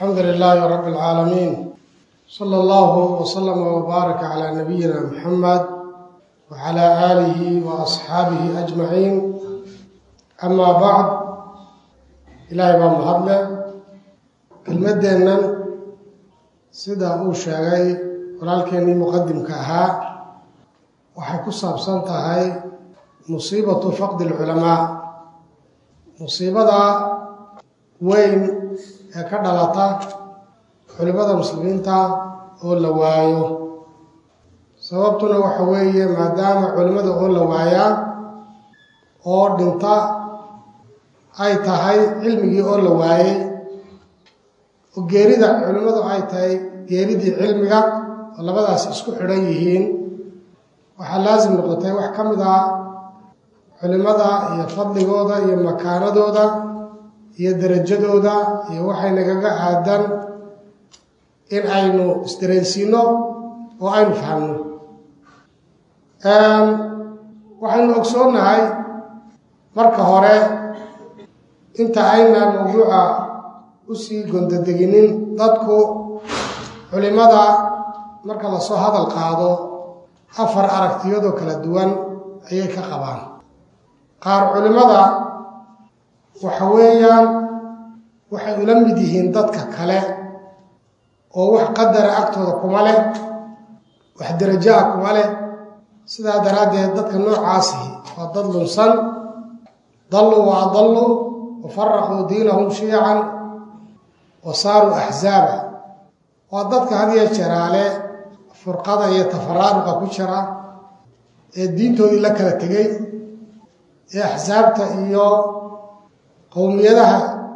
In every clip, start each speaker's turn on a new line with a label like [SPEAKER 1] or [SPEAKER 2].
[SPEAKER 1] الحمد لله رب العالمين، صلى الله وسلم وبارك على نبينا محمد وعلى آله وأصحابه أجمعين. أما بعد، إلهي بان مهدله كلمتنا سيدا أوشاغي ولكني مقدم كاها وحيكو سابسانتا هاي مصيبة فقد العلماء. مصيبة وين ka dhalata culimada muslimiinta oo la waayo. sababtuna waxa weeye maadaama culimada oo la waayaa oo dhinta ay tahay cilmigii oo la waayay, oo geerida culimadu ay tahay geeridii cilmiga, oo labadaas isku xidhan yihiin, waxaa laasim noqotay wax ka mid ah culimada iyo fadligooda iyo makaanadooda iyo darajadooda iyo waxay nagaga aadan in aynu isdareensiino oo aynu fahamno. waxaynu ogsoonahay marka hore inta aynaan mawduuca usii gondadeginin, dadku culimada marka lasoo hadal qaado afar aragtiyadoo kala duwan ayay ka qabaan. qaar culimada waxa weeyaan waxay ula mid yihiin dadka kale oo wax qadara agtooda kuma leh, wax darajaa kuma leh. sidaa daraaddeed dadka noocaasi waa dad lunsan, dalluu wa adalluu wa faraquu diinahum shiican wa saaruu axzaaba. waa dadka hadiya jeraale furqada iyo tafaraaruqa ku jira ee diintoodii la kala tegey, ee axsaabta iyo qowmiyadaha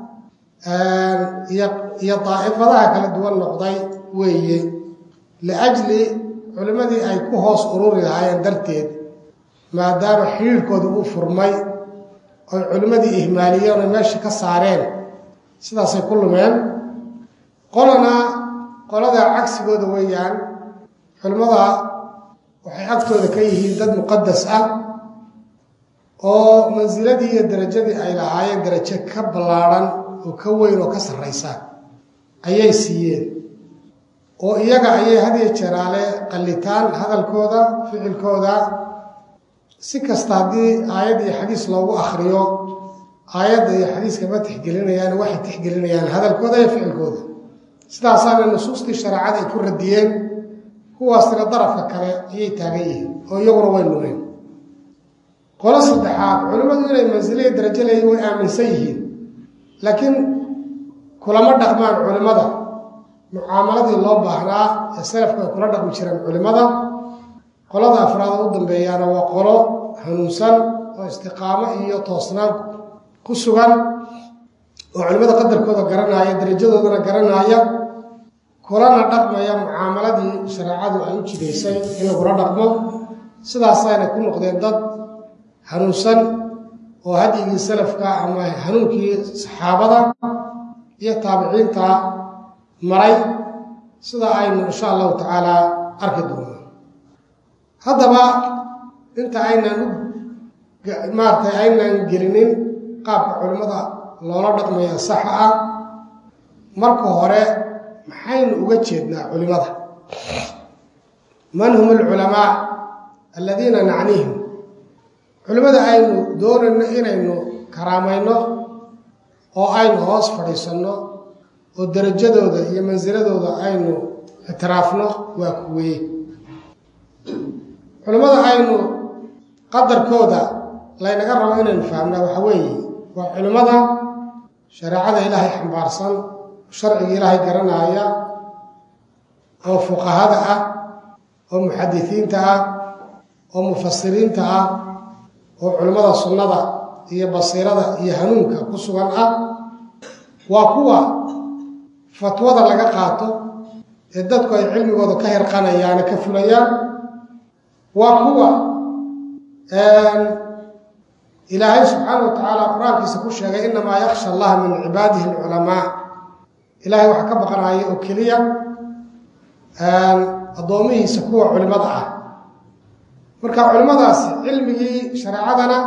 [SPEAKER 1] iyo daa'ifadaha kala duwan noqday weeye, liajli culimmadii ay ku hoos ururi lahaayeen darteed, maadaama xidhiirhkooda uu furmay oy culimmadii ihmaaliyeen oy meesha ka saareen, sidaasay ku lumeen. qolada cagsigooda weeyaan, culimmada waxay agtooda ka yihiin dad muqadas ah oo mansiladii iyo darajadii ay lahaayeen darajo ka ballaadhan oo ka weyn oo ka sarraysa ayay siiyeen, oo iyaga ayay hadiya jeraale qallitaan hadalkooda, ficilkooda. si kasta haddii aayad iyo xadiis loogu akhriyo, aayadda iyo xadiiska ma tixgelinayaan, waxay tixgelinayaan hadalkooda iyo ficilkooda. sidaasaana nusuustii shareecada ay ku radiyeen. kuwaasina darafka kale ayay taagan yihiin oo iyaguna way lumeen. qolo saddexaad, culimmadu inay mansilo iyo darajo leeyihin way aaminsan yihiin, laakiin kulama dhaqmaan culimmada mucaamaladii loo baahnaa ee salafku ay kula dhaqmi jireen culimmada. qolada afraada u dambeeyaana waa qolo hanuunsan oo istiqaamo iyo toosnaan ku sugan, oo culimmada qadarkooda garanaya, darajadoodana garanaya, kulana dhaqmaya mucaamaladii shareecadu ay u jidaysay in lagula dhaqmo. sidaasayna ku noqdeen dad hanuunsan oo hadyigii salafka ama hanuunkii saxaabada iyo taabiciinta maray, sida aynu insha allahu tacaala arki doono. haddaba inta aynaan gelinin qaabka culimmada loola dhaqmaya saxa ah, marka hore maxaynu uga jeednaa culimmada? man hum alculamaa aladiina nacniihim? culimmada aynu doonayno inaynu karaamayno oo aynu hoos fadhiisanno oo darajadooda iyo mansiladooda aynu ictiraafno waa kuweye. culimmada aynu qadarkooda laynaga rabo inaynu fahamnaa waxa weeye waa culimmada shareecada ilaahay xambaarsan, sharciga ilaahay garanaya, oo fuqahada ah, oo muxadisiinta ah, oo mufasiriinta ah, oo culimmada sunnada iyo basiirada iyo hanuunka ku sugan ah. waa kuwa fatwada laga qaato ee dadku ay cilmigooda ka hirqanayaane ka fulayaan. waa kuwa ilaahay subxaana wa tacaala qur-aankiisa ku sheegay innamaa yakhsha allaha min cibaadihi alculamaa. ilaahay waxa ka baqanaya oo keliya addoomihiisa kuwa culimmada ah. marka culimmadaasi cilmigii shareecadana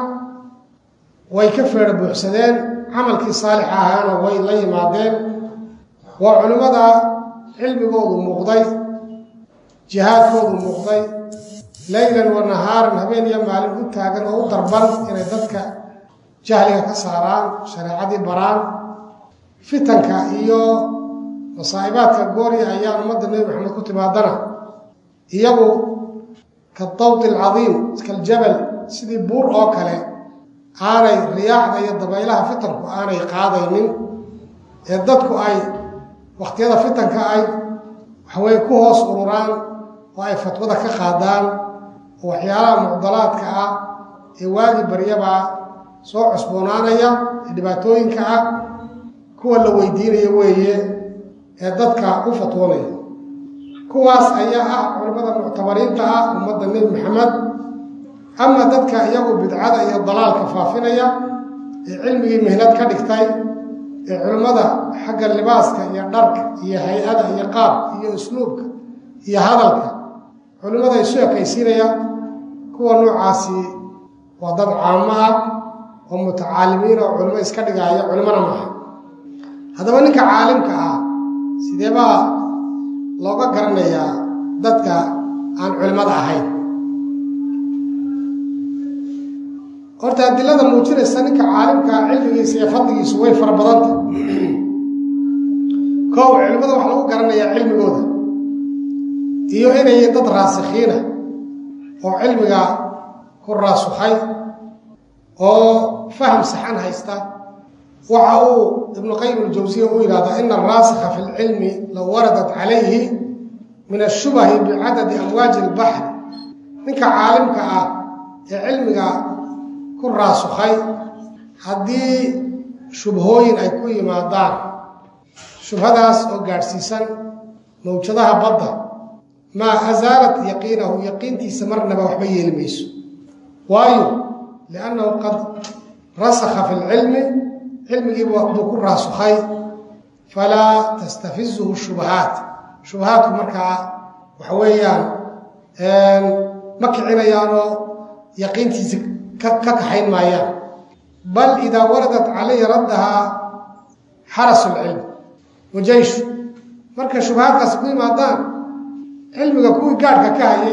[SPEAKER 1] way ka feedho buuxsadeen, camalkii saalix ahaana way la yimaadeen, وعلماء علم قوض مقضي جهاد قوض مقضي ليلا ونهارا هبين يمال التاغن او ضربان ان ددك جهلك كساران شريعتي بران فتنك iyo مصائبات غوري ايام مد النبي محمد كتبادنا iyagu كالطوط العظيم كالجبل سيدي بور او كله aanay riyaaxda iyo dabaylaha fitanku aanay qaadaynin ee dadku ay waqtiyada fitanka ay waxay ku hoos ururaan oo ay fatwada ka qaadaan waxyaalaha mucdalaadka ah ee waadi baryaba soo cusboonaanaya dhibaatooyinka ah kuwa la weydiinayo weeye ee dadka u fatwoonaya kuwaas ayaa ah culimada muctabariinta ah ummadda nabi maxamed ama dadka iyagu bidcada iyo dalaalka faafinaya ee cilmigii mihnad ka dhigtay ee culimada xagga libaaska iyo dharka iyo hay'ada iyo qaab iyo usluubka iyo hadalka culimada ay soo kaysinaya kuwa noocaasi waa dad caamo ah oo mutacaalimiin oo culimo iska dhigaya culimana maaha haddaba ninka caalimka ah sidee baa looga garanayaa dadka aan culimada ahayn horta adilada muujinaysa ninka caalimka cilmigiisa iyo fadligiisu way fara badanta koow culimada waxa lagu garanayaa cilmigooda iyo inay dad raasikhiina oo cilmiga ku raasukhay oo faham saxan haysta waxa uu ibn qayyim al-jawziyya uu yiraahdaa in ar-rasikha fi al-ilmi law waradat alayhi min ash-shubah bi'adad amwaj al-bahr ninka caalimka ah ee cilmiga ku raasukhay haddii shubhooyin ay ku yimaadaan shubhadaas oo gaadhsiisan mawjadaha badda ma azaalat yaqiinahu yaqiintiisa marnaba waxba yeeli mayso waayo liannahu qad rasakha fi lcilmi cilmigii buu ku raasukhay falaa tastafizuhu shubahaat shubahaatku markaa waxa weeyaan ma kicinayaanoo yaqiintiisa كحين مايا بل إذا وردت عليه ردها حرس العلم وجيش مركز شبهات كسبوي مادان علمك كوي قاعد كاهي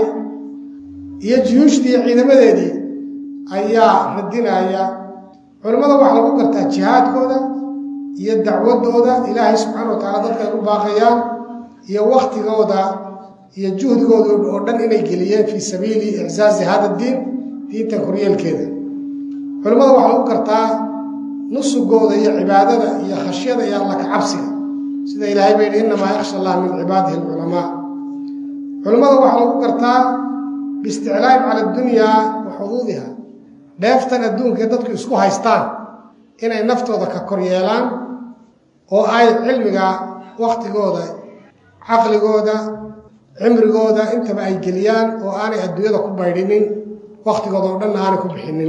[SPEAKER 1] يجيوش دي عيدما دي أيا ردنا أيا علماء waxaa lagu gartaa jihaadkooda iyo dacwadooda Ilaahay subhanahu wa ta'ala dadka u baaqayaan iyo waqtigooda iyo juhdigooda oo dhan inay geliyeen fi sabiili i'zaaz hada diin diinta koryeelkeeda culimada waxa lagu kartaa nusugooda iyo cibaadada iyo khashiyada iyo Allah ka cabsiga sida Ilaahay bay inna ma yakhsha Allah min ibadihi ulama culimada waxa lagu kartaa biisticlaam ala dunya wa hududiha deeftan adduunka dadku isku haystaan inay naftooda ka koryeelaan oo ay cilmiga waqtigooda aqligooda cimrigooda intaba ay geliyaan oo aanay adduunyada ku baydhinin waqtigooda oo dhan aan ku bixinin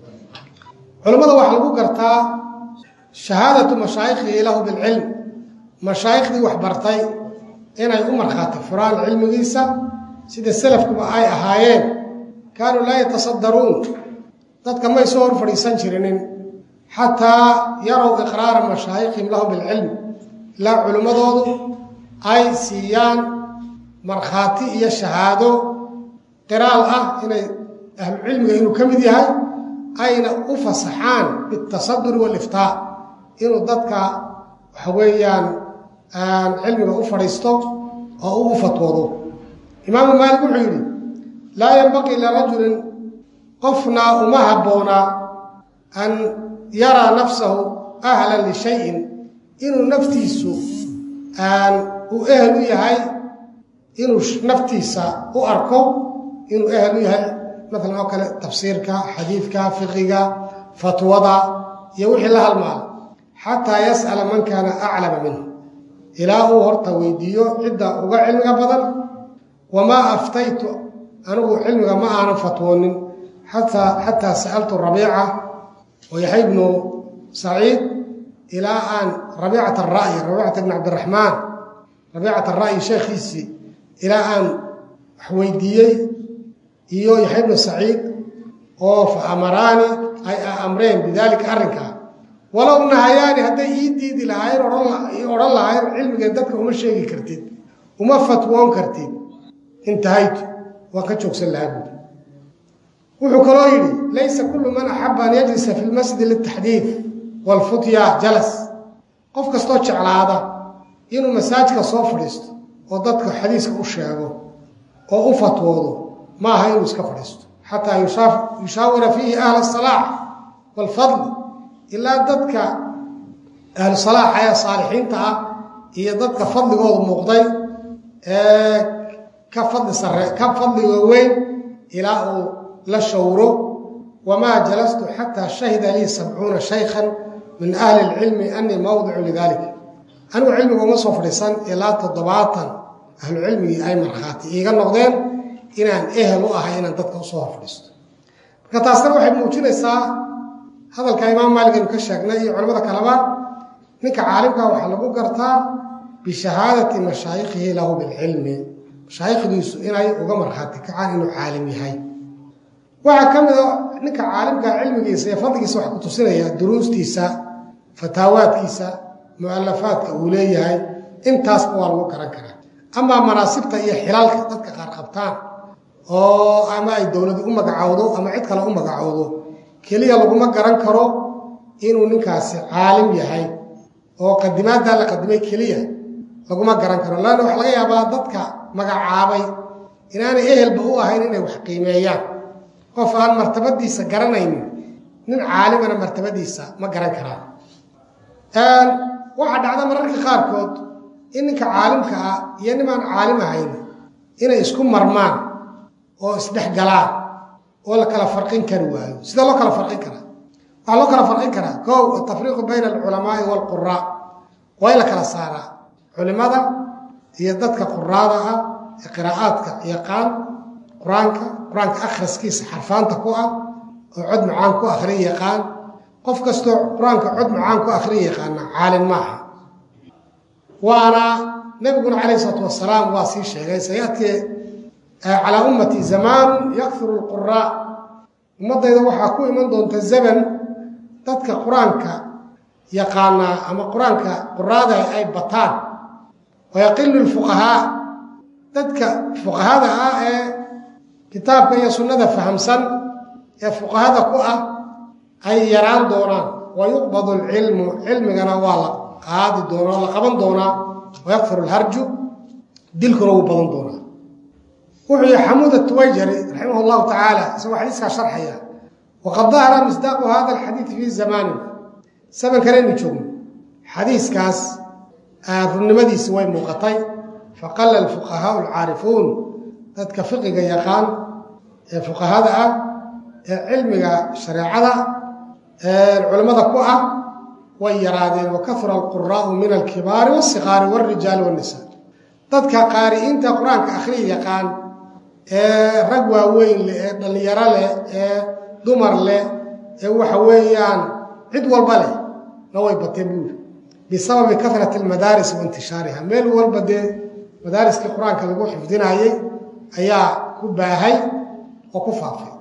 [SPEAKER 1] culimada waxa lagu gartaa shahaadatu mashaayikhi lahu bil ilm mashaayikhi wax bartay inay u marxaati furaan cilmigiisa sida salafkuba ay ahaayeen kaanu la yatasaddaruun dadka ma soo hor fadhiisan jirinin hatta yaraw iqraar mashaayikhi lahu bil ilm la culimadoodu ay siiyaan marxaati iyo shahaado qiraal ah inay أهل العلم إنه كم يديها أين أفصحان بالتصدر والإفتاء إنه ضدك حويان علم أفريستو أو أفتوضو إمام مالك العيري لا ينبغي لرجل قفنا ومهبونا أن يرى نفسه أهلا لشيء إنه نفتيسو أن أهل يهي إنه نفتيسا وأركو إنه أهل يهي مثلا أكل تفسيرك حديثك فقهك فتوضع يوحي لها المال حتى يسأل من كان أعلم منه إله هرتويديو عدة وقع علمك بدل وما أفتيت أنه علمك ما أنا فتوان حتى سألت الربيعة ويحيى بن سعيد إلى أن ربيعة الرأي ربيعة بن عبد الرحمن ربيعة الرأي شيخيسي إلى أن حويديي iyo Yahya ibn Sa'id oo fa amarani ay amreen bidalika arrinka walow nahayaani hadday ii diidi lahayn odhan lahayn cilmigeed dadka uma sheegi kartid uma fatwoon kartid intahaytu waan ka joogsan lahaa buuri wuxuu kaloo yidhi laysa kullu man axaba an yajlisa fi lmasjidi liltaxdiid waalfutya jalas qof kastoo jeclaada inuu masaajka soo fadhiisto oo dadka xadiiska u sheego oo u fatwoodo ma aha inuu iska fadhiisto xataa yushaawira fiihi ahla asalaax waalfadl ilaa dadka ahlu salaaxa ee saalixiinta ah iyo dadka fadligoodu muuqday ee ka fadliga weyn ilaa uu la shawro wamaa jalastu xataa shahida lii 70 shaykhan min ahli lcilmi anii mawdicu lidalik anigu cilmiga uma soo fadhiisan ilaa 70 ahlu cilmigii ay markhaati iiga noqdeen inaan ehel u ahay inaan dadka usoo horfadhiisto marka taasna waxay muujinaysaa hadalka imaam maalik aynu ka sheegnay iyo culamada kaleba ninka caalimka waxaa lagu gartaa bishahaadati mashaayikhihi lahu bilcilmi mashaayikhdiisu inay uga markhaati kacaan inuu caalim yahay waxaa ka mid a ninka caalimka cilmigiisa iyo fadligiisa waxa ku tusinaya duruustiisa fataawaadkiisa mu'alafaadka uu leeyahay intaasba waa lagu garan karaa amaa manaasibta iyo xilaalka dadka qaar qabtaan oo ama ay dowladu u magacowdo ama cid kale u magacowdo keliya laguma garan karo inuu ninkaasi caalim yahay oo qadimaaddaa la qadimay keliya laguma garan karo laanna waxaa laga yaabaa dadka magacaabay inaanay ehelba u ahayn inay wax qiimeeyaan qof aan martabadiisa garanaynin nin caalimana martabadiisa ma garan karaan waxaa dhacda mararka qaarkood in ninka caalimka ah iyo nimaan caalim ahayn inay isku marmaan oo isdhexgalaan oo la kala farqin kari waayo sida loo kala farqin karaa waxaa loo kala farqin karaa kow atafriiqu bayna alculamaai waalquraa waa in la kala saaraa culimada iyo dadka quraada ah ee qiraa'aadka yaqaan qur-aanka akhriskiisa xarfaanta ku ah oo cod macaan ku akhrin yaqaan qof kastoo qur-aanka cod macaan ku akhrin yaqaana caalim maaha waana nabiguna calayhi salaatu wasalaam waa sii sheegay sayaadkii calaa ummati zamaanu yakfiru lquraa ummaddayda waxaa ku iman doonta zaman dadka qur-aanka yaqaanaa ama qur-aanka quraada ay bataan wayaqilu lfuqahaa dadka fuqahada ah ee kitaabka iyo sunnada fahamsan ee fuqahada ku ah ay yaraan doonaan wayuqbadu alcilmu cilmigana waa la qaadi doonaa la qaban doonaa wayakfiru lharju dilkuna wuu badan doonaa wuxuu yihi xamuud atuwayjari raximah llahu tacaala isagoo xadiiskaa sharxaya waqad dahara misdaaqu hada alxadiidi fii zamanina zamankanaynu joogno xadiiskaas runnimadiisi way muuqatay faqala alfuqahaau alcaarifuun dadka fiqiga yaqaan ee fuqahada ah ee cilmiga shareecada culimmada ku ah way yaraadeen wakahura alquraau min alkibaari waasiqaari waalrijaali waannisaa dadka qaari'iinta qur-aanka akhriya yaqaan ee rag waaweyn leh ee dhallinyaro leh ee dumar leh ee waxa weeyaan cid walba leh na way bateen buuri bisababi kahrati almadaaris wa intishaariha meel walba dee madaariskii qur-aanka lagu xifdinaayey ayaa ku baahay oo ku faafay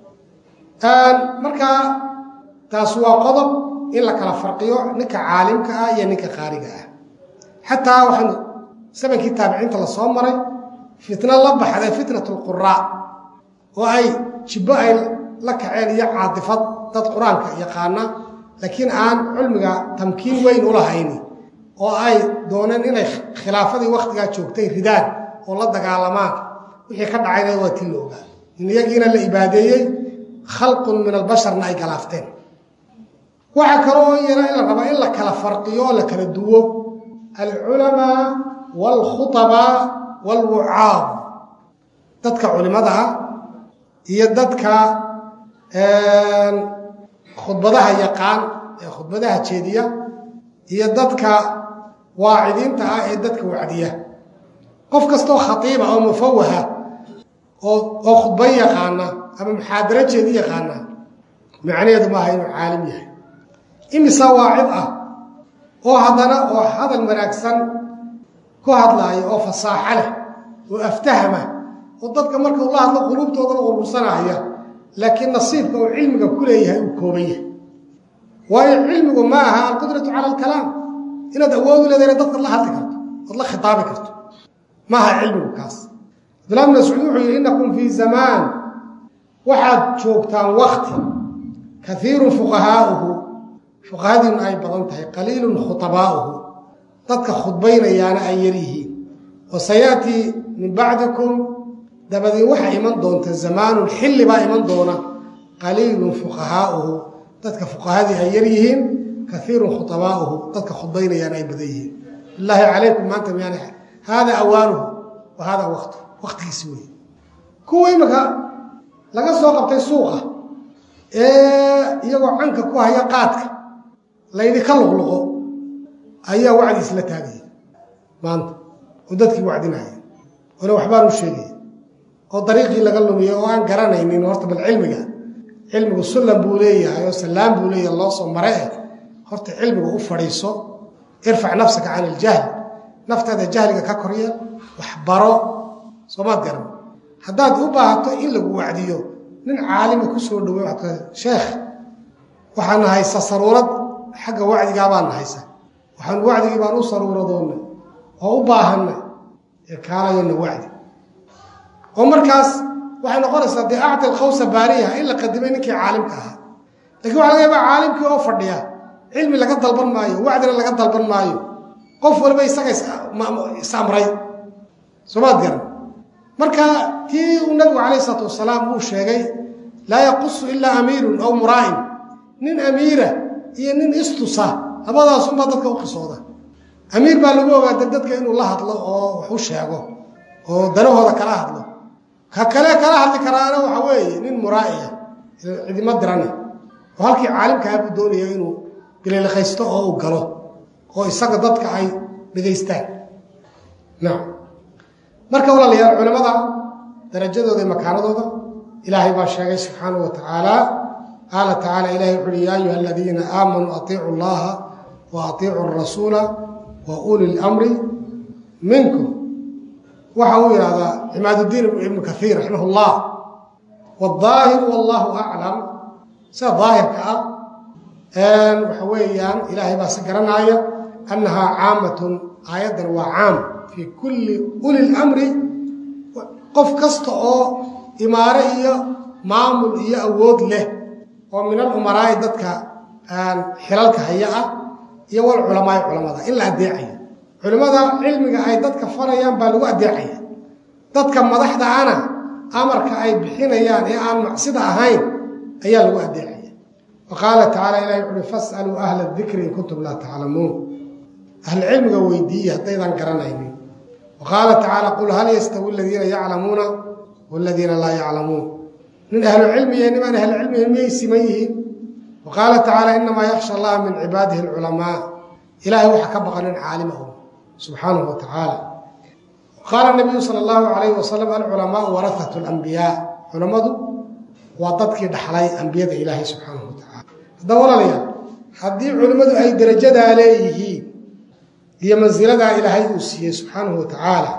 [SPEAKER 1] marka taas waa qodob in la kala farqiyo ninka caalimka ah iyo ninka qaariga ah xataa waxaan zamankii taabiciinta la soo maray fitna la baxday fitnat lquraa oo ay jibbo ay la kaceen iyo caadifad dad qur-aanka yaqaana laakiin aan cilmiga tamkiin weyn u lahayni oo ay dooneen inay khilaafadii wakhtigaa joogtay ridaan oo la dagaalamaan wixii ka dhacayna waa tii la ogaa in iyagiina la ibaadeeyey khalqun min albasharna ay galaafteen waxaa kaloo iyana in la rabaa in la kala farqiyo oo la kala duwo alculamaa waalkhutabaa waalwucaad dadka culimada ah iyo dadka khudbadaha yaqaan ee khudbadaha jeediya iyo dadka waacidiinta ah ee dadka wacdiya qof kastoo khatiiba oo mufawaha oo khudba yaqaana ama muxaadaro jeedi yaqaana macnaheedu maaha inuu caalim yahay imisa waacid ah oo haddana oo hadal wanaagsan ku hadlaaya oo fasaaxo leh oo aftahama oo dadka marka ula hadlo quluubtoodana urursanaya laakiin nasiibka uu cilmiga ku leeyahay uu kooban yahay وعلمك معها القدرة على الكلام إن دعوه لذين ضد الله هاتكرت الله خطابك كرت معها علمك كاس لم نسعوه إنكم في زمان واحد شوكتان وقت كثير فقهاؤه فقهاء أي بضنته قليل خطباؤه ضدك خطبين يعني أيريه وسيأتي من بعدكم دبدي وحي من دونت الزمان الحل باي من دونه قليل فقهاؤه ضدك فقهاء أيريهم كثير خطباؤه ضدك خطبين يعني أي بديه الله عليكم ما أنتم يعني هذا أوانه وهذا وقته يسوي كوي مكا لقد سوق بتسوقه يقول عنك كوها يقاتك لا يدخل لغو أي وعد يسلتها ما أنت ودتك وعدنا ولو أحبار الشيء أو طريقي لقلهم يوان قرانا إني نورت بالعلم علم السلم بوليه أيوة سلام بوليه الله صمرئه هرت علمه وفريسه ارفع نفسك عن الجهل نفت هذا جهلك ككوريا وحبره صمات قرن حداد أباهته إلا وعديه من عالم كسر دوي شيخ وحنا هاي صرورة حق وعد قابان هايسا وحن وعد قابان صرورة دونا هو باهنا كان ين وعد ومركز وحنا قرص دي أعطي الخوصة باريها إلا قدمينك عالم كها لكن وحنا يبقى عالم كي أوفر ديها علمي لقد ضلبن مايو وعدنا لقد ضلبن مايو قف ولا بيسقى سامري سمات قرن marka tii nabi kaleey sallallahu wasallam uu sheegay la yaqus illa amirun aw mura'in nin amira iyo nin istusa labadaas uma dadka u qisooda amir baa lagu ogaaday dadka inuu la hadlo oo wax u sheego oo danahooda kala hadlo ka kale kala hadli karaana waxa weeye nin mura'iya idima dirana oo halkii caalimka abu doonaya inuu bilay khaysto oo u galo oo isaga dadka ay dhigeystaan naam marka walaalayaal culimada darajadooda makaanadooda ilaahay baa sheegay subhanahu wa ta'ala qala ta'ala ilaahi qul ya ayyuhal ladina aamanu atii'u allaha wa atii'u ar-rasula wa ulil amri minkum waxa uu yiraahdaa Imaaduddin ibn Kathir rahimahullah wadh-dhahir wallahu a'lam sa dhaahirka waxa weeyaan ilaahay baa sagaranaya annaha 'aamatun ayadan wa 'aam في كل أولي الأمر قف كسته إمارة معمول أود له ومن الأمراء ذاتك حلالك هيئة يوال علماء إلا الداعي علماء علمك أي ذاتك فريان بالو الداعي ذاتك مضحد أنا أمرك أي بحين يعني أن معصد أهين أي لو الداعي وقال تعالى إلهي فاسألوا أهل الذكر إن كنتم لا تعلمون أهل العلم ويديه أيضا قرنين وقال تعالى قل هل يستوي الذين يعلمون والذين لا يعلمون من أهل العلم يعني من أهل العلم يسميه وقال تعالى إنما يخشى الله من عباده العلماء إلهي وحكى بقى عالمهم سبحانه وتعالى وقال النبي صلى الله عليه وسلم العلماء ورثة الأنبياء علماء وضدك دحلي أنبياء إلهي سبحانه وتعالى دور لي حدي علماء أي درجة عليه هي منزلة إلهي أوسيه سبحانه وتعالى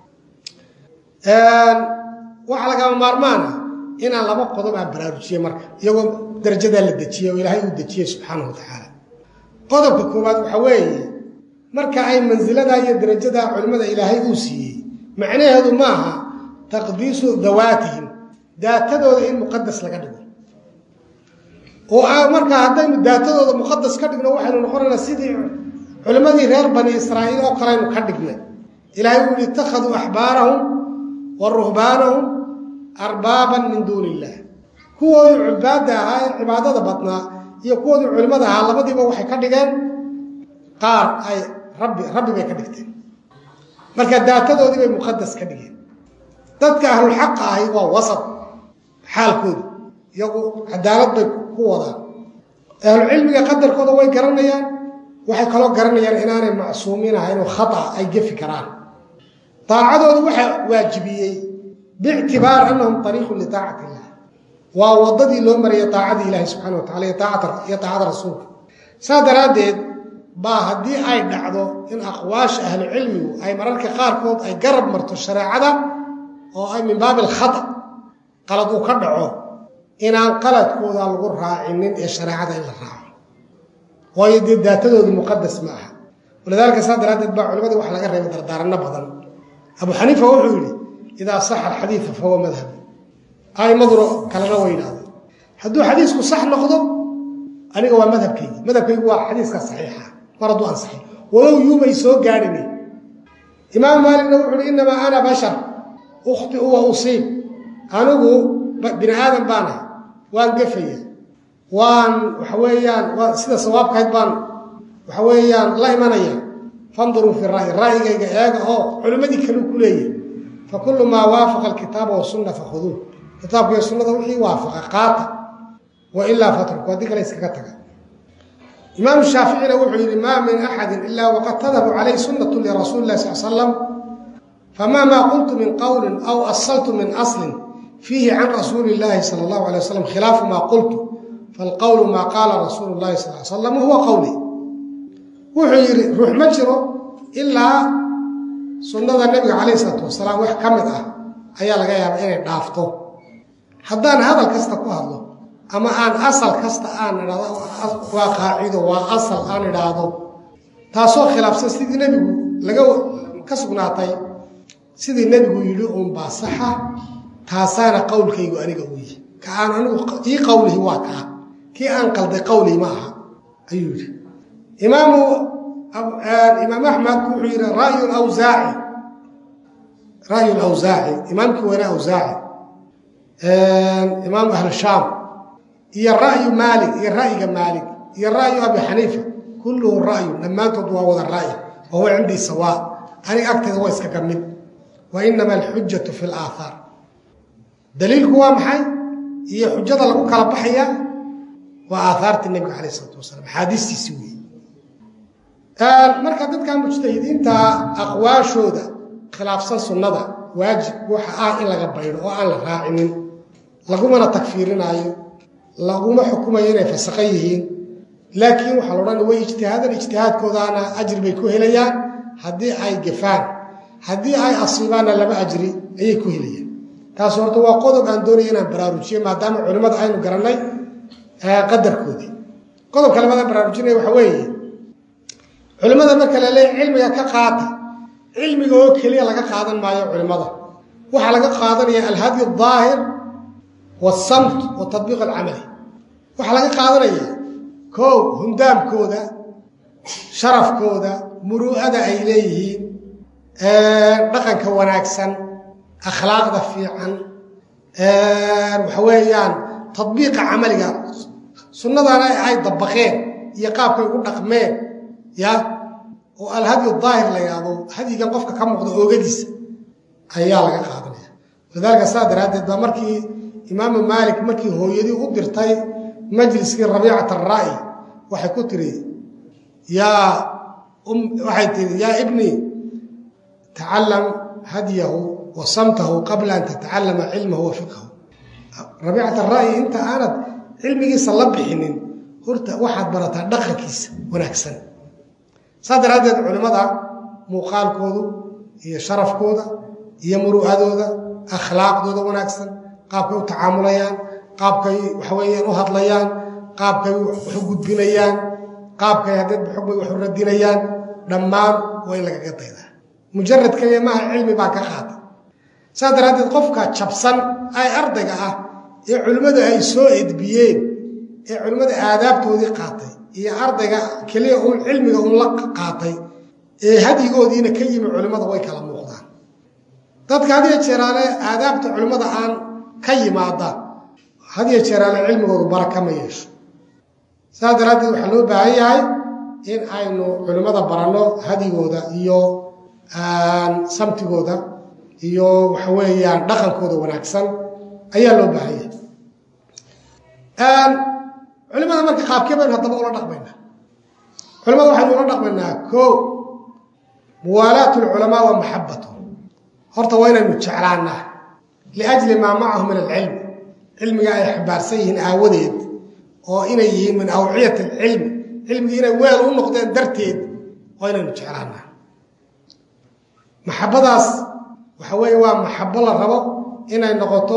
[SPEAKER 1] وعلى قام مارمانا إن الله بقى ضبع براروسية مركا يقوم درجة للدجية وإلهي الدجية سبحانه وتعالى قضب كوبات وحوي مركا أي منزلة هي درجة علماء إلهي أوسيه معناه هذا معها تقديس ذواتهم ذاتهم المقدس لقدر ومركا هذا ذاتهم المقدس كدقنا واحد ونقرنا سيدي علماء غير بني إسرائيل وقرأوا كدقنا إلهي يقول اتخذوا أحبارهم ورهبانهم أربابا من دون الله هو عبادة عبادة بطنا يكون علماء الله بدي بوحي كدقان قار أي ربي بيكدقتين مركا داتدو دي مقدس كدقين تدك أهل الحق هو وسط حال كود يقول عدالة بقوة أهل العلم يقدر كودا ويقرنيان waxay kala garanayaan inaanay macsuumiin ahayn oo khata ay gafi karaan taacadoodu waxa waajibiyay bi'tibaar annahum tariiqun li taa'ati Allah wa wadadii loo mariyay taacada Ilaahay subhanahu wa ta'ala iyo taacada rasuulka saadaradeed ba hadii ay dhacdo in aqwaash ahli cilmigu ay mararka qaarkood ay garab marto shariicada oo ay min baab al-khata qalad uu ka dhaco inaan qaladkooda lagu raacinin ee shariicada in la raaco ويدي داتدود مقدس معها ولذلك صادر هذا الباع علماء وحلا غير دردارنا بدن أبو حنيفة وحولي إذا صح الحديث فهو مذهب أي مضر كلنا ويناد هدو حديثك صح نقضه أنا هو مذهب كي هو حديثك صحيحة مرضو أن صحيح ولو يوم يسوق قارني إمام مالك وحولي إنما أنا بشر أخطئ وأصيب أنا بني آدم بانا وان قفية وان وحويان سيدا صواب كايدبان وحويان الله إيمانيا فانظروا في الرأي علماء كانوا كلية فكل ما وافق الكتاب والسنة فخذوه كتاب والسنة وحي وافق قاطع وإلا فترك وديك ليس كتك إمام الشافعي لوحي ما من أحد إلا وقد تذهب عليه سنة لرسول الله صلى الله عليه وسلم فما قلت من قول أو أصلت من أصل فيه عن رسول الله صلى الله عليه وسلم خلاف ما قلت فالقول ما قال رسول الله صلى الله عليه وسلم هو قولي وحي روح مجره إلا سنة النبي عليه الصلاة والسلام وحكمته أيها لغاية بإنه دافته حدان هذا الكسته كهذا أما أن أصل كسته أن وقاعده وأصل أن هذا تاسو خلاف سيدي النبي لقوا كسبناتي سيدي النبي يقولون باصحة تاسانا قول كي أنا قوي كأن أنا قوله واقع كي أنقل قولي معها أيوه إمام أحمد وحير رأي الأوزاعي إمام كوينة أوزاعي إمام أهل الشام هي الرأي مالك هي الرأي أبي حنيفة كله الرأي لما تضوى الرأي وهو عندي سواء أنا أكتد ويسك كمل وإنما الحجة في الآثار دليل هو محي هي حجة لكم كالبحية وآثارت النبي عليه الصلاة والسلام حديث تسوي marka dadka mujtahidiinta aqwaashooda khilaafsan sunnada waajib waxa ah in laga bayro oo aan la raacinin laguma takfiirinayo laguma xukumayo inay fasaqan yihiin laakiin waxa la oran way ijtihaadkoodana ajr bay ku helayaan hadii ay gafaan hadii ay asiibana laba ajri ayay ku helayaan taas horta waa qodob aan doonay inaan baraarujiyo maadaama culimada aynu garanay qadarkoodii qodobka labada baraarujinay waxa weeye علماء marka la leeyahay cilmiga ka qaata cilmiga oo kaliya laga qaadan maayo culimada waxa laga qaadanaya al-hadi al-zahir was-samt wa tatbiq al-amali waxa laga qaadanaya koow hundaamkooda sharafkooda muru'ada ay leeyihiin dhaqanka wanaagsan akhlaaqda fiican waxa weeyaan tatbiiqa amaliga sunnadana ay dabaqeen iyo qaabkay u dhaqmeen يا والهدي الظاهر لا يابو هدي كان قفك كم مقدو اوغديس ايا laga qaadanaya wadalka saadar hada markii imaam malik markii hooyadii u dirtay majliskii rabiicat ar-ra'i waxay ku tiri waxay tiri ya ibni ta'allam hadiyahu wa samtahu qabla an tata'allama ilmahu wa fiqhahu rabiicat ar-ra'i inta aanad ilmigiisa la bixinin horta waxaad barataa dhaqankiisa wanaagsan صادر هذا العلماء مقالكودو هي شرفكودا هي مروءادودا اخلاقدودا وناكسن قابكay u tacaamulayaan qaabkay waxa weeyaan u hadlayaan qaabkay wax u gudbinayaan qaabkay hadad xubay wax u radinayaan dhamaan way laga qadayda mujarrad kaliya cilmi baa ka qaata صادر هذا qofka jabsan ay ardayga ah ee culimada ay soo edbiyeen ee culimada aadaabtoodii qaatay iyo ardayga kaliya uu cilmiga uu la qaatay ee hadigoodiina ka yimi culimada way kala muuqdaan dadka hadiye jeeraale aadaabta culimada aan ka yimaada hadiye jeeraale cilmigoodu baraka ma yeesho saadaraadii waxa loo baahan yahay in aynu culimada barano hadigooda iyo samtigooda iyo waxa weeyaan dhaqankooda wanaagsan ayaa loo baahan yahay علماء marka qaabkeebay hadaba ula dhaqmayna culimada waxay ula dhaqmaynaa koo muwalaatu ulama wa mahabbatuhum horta waa inaynu jeclaanaa liajli ma ma'ahum min al-ilm ilmiga ay xabaarsayihiin aawadeed oo inay yihiin min awciyat al-ilm ilmiga inay weel u noqdeen darteed waa inaynu jeclaanaa mahabbadaas waxa weeye waa mahabbo la rabo inay noqoto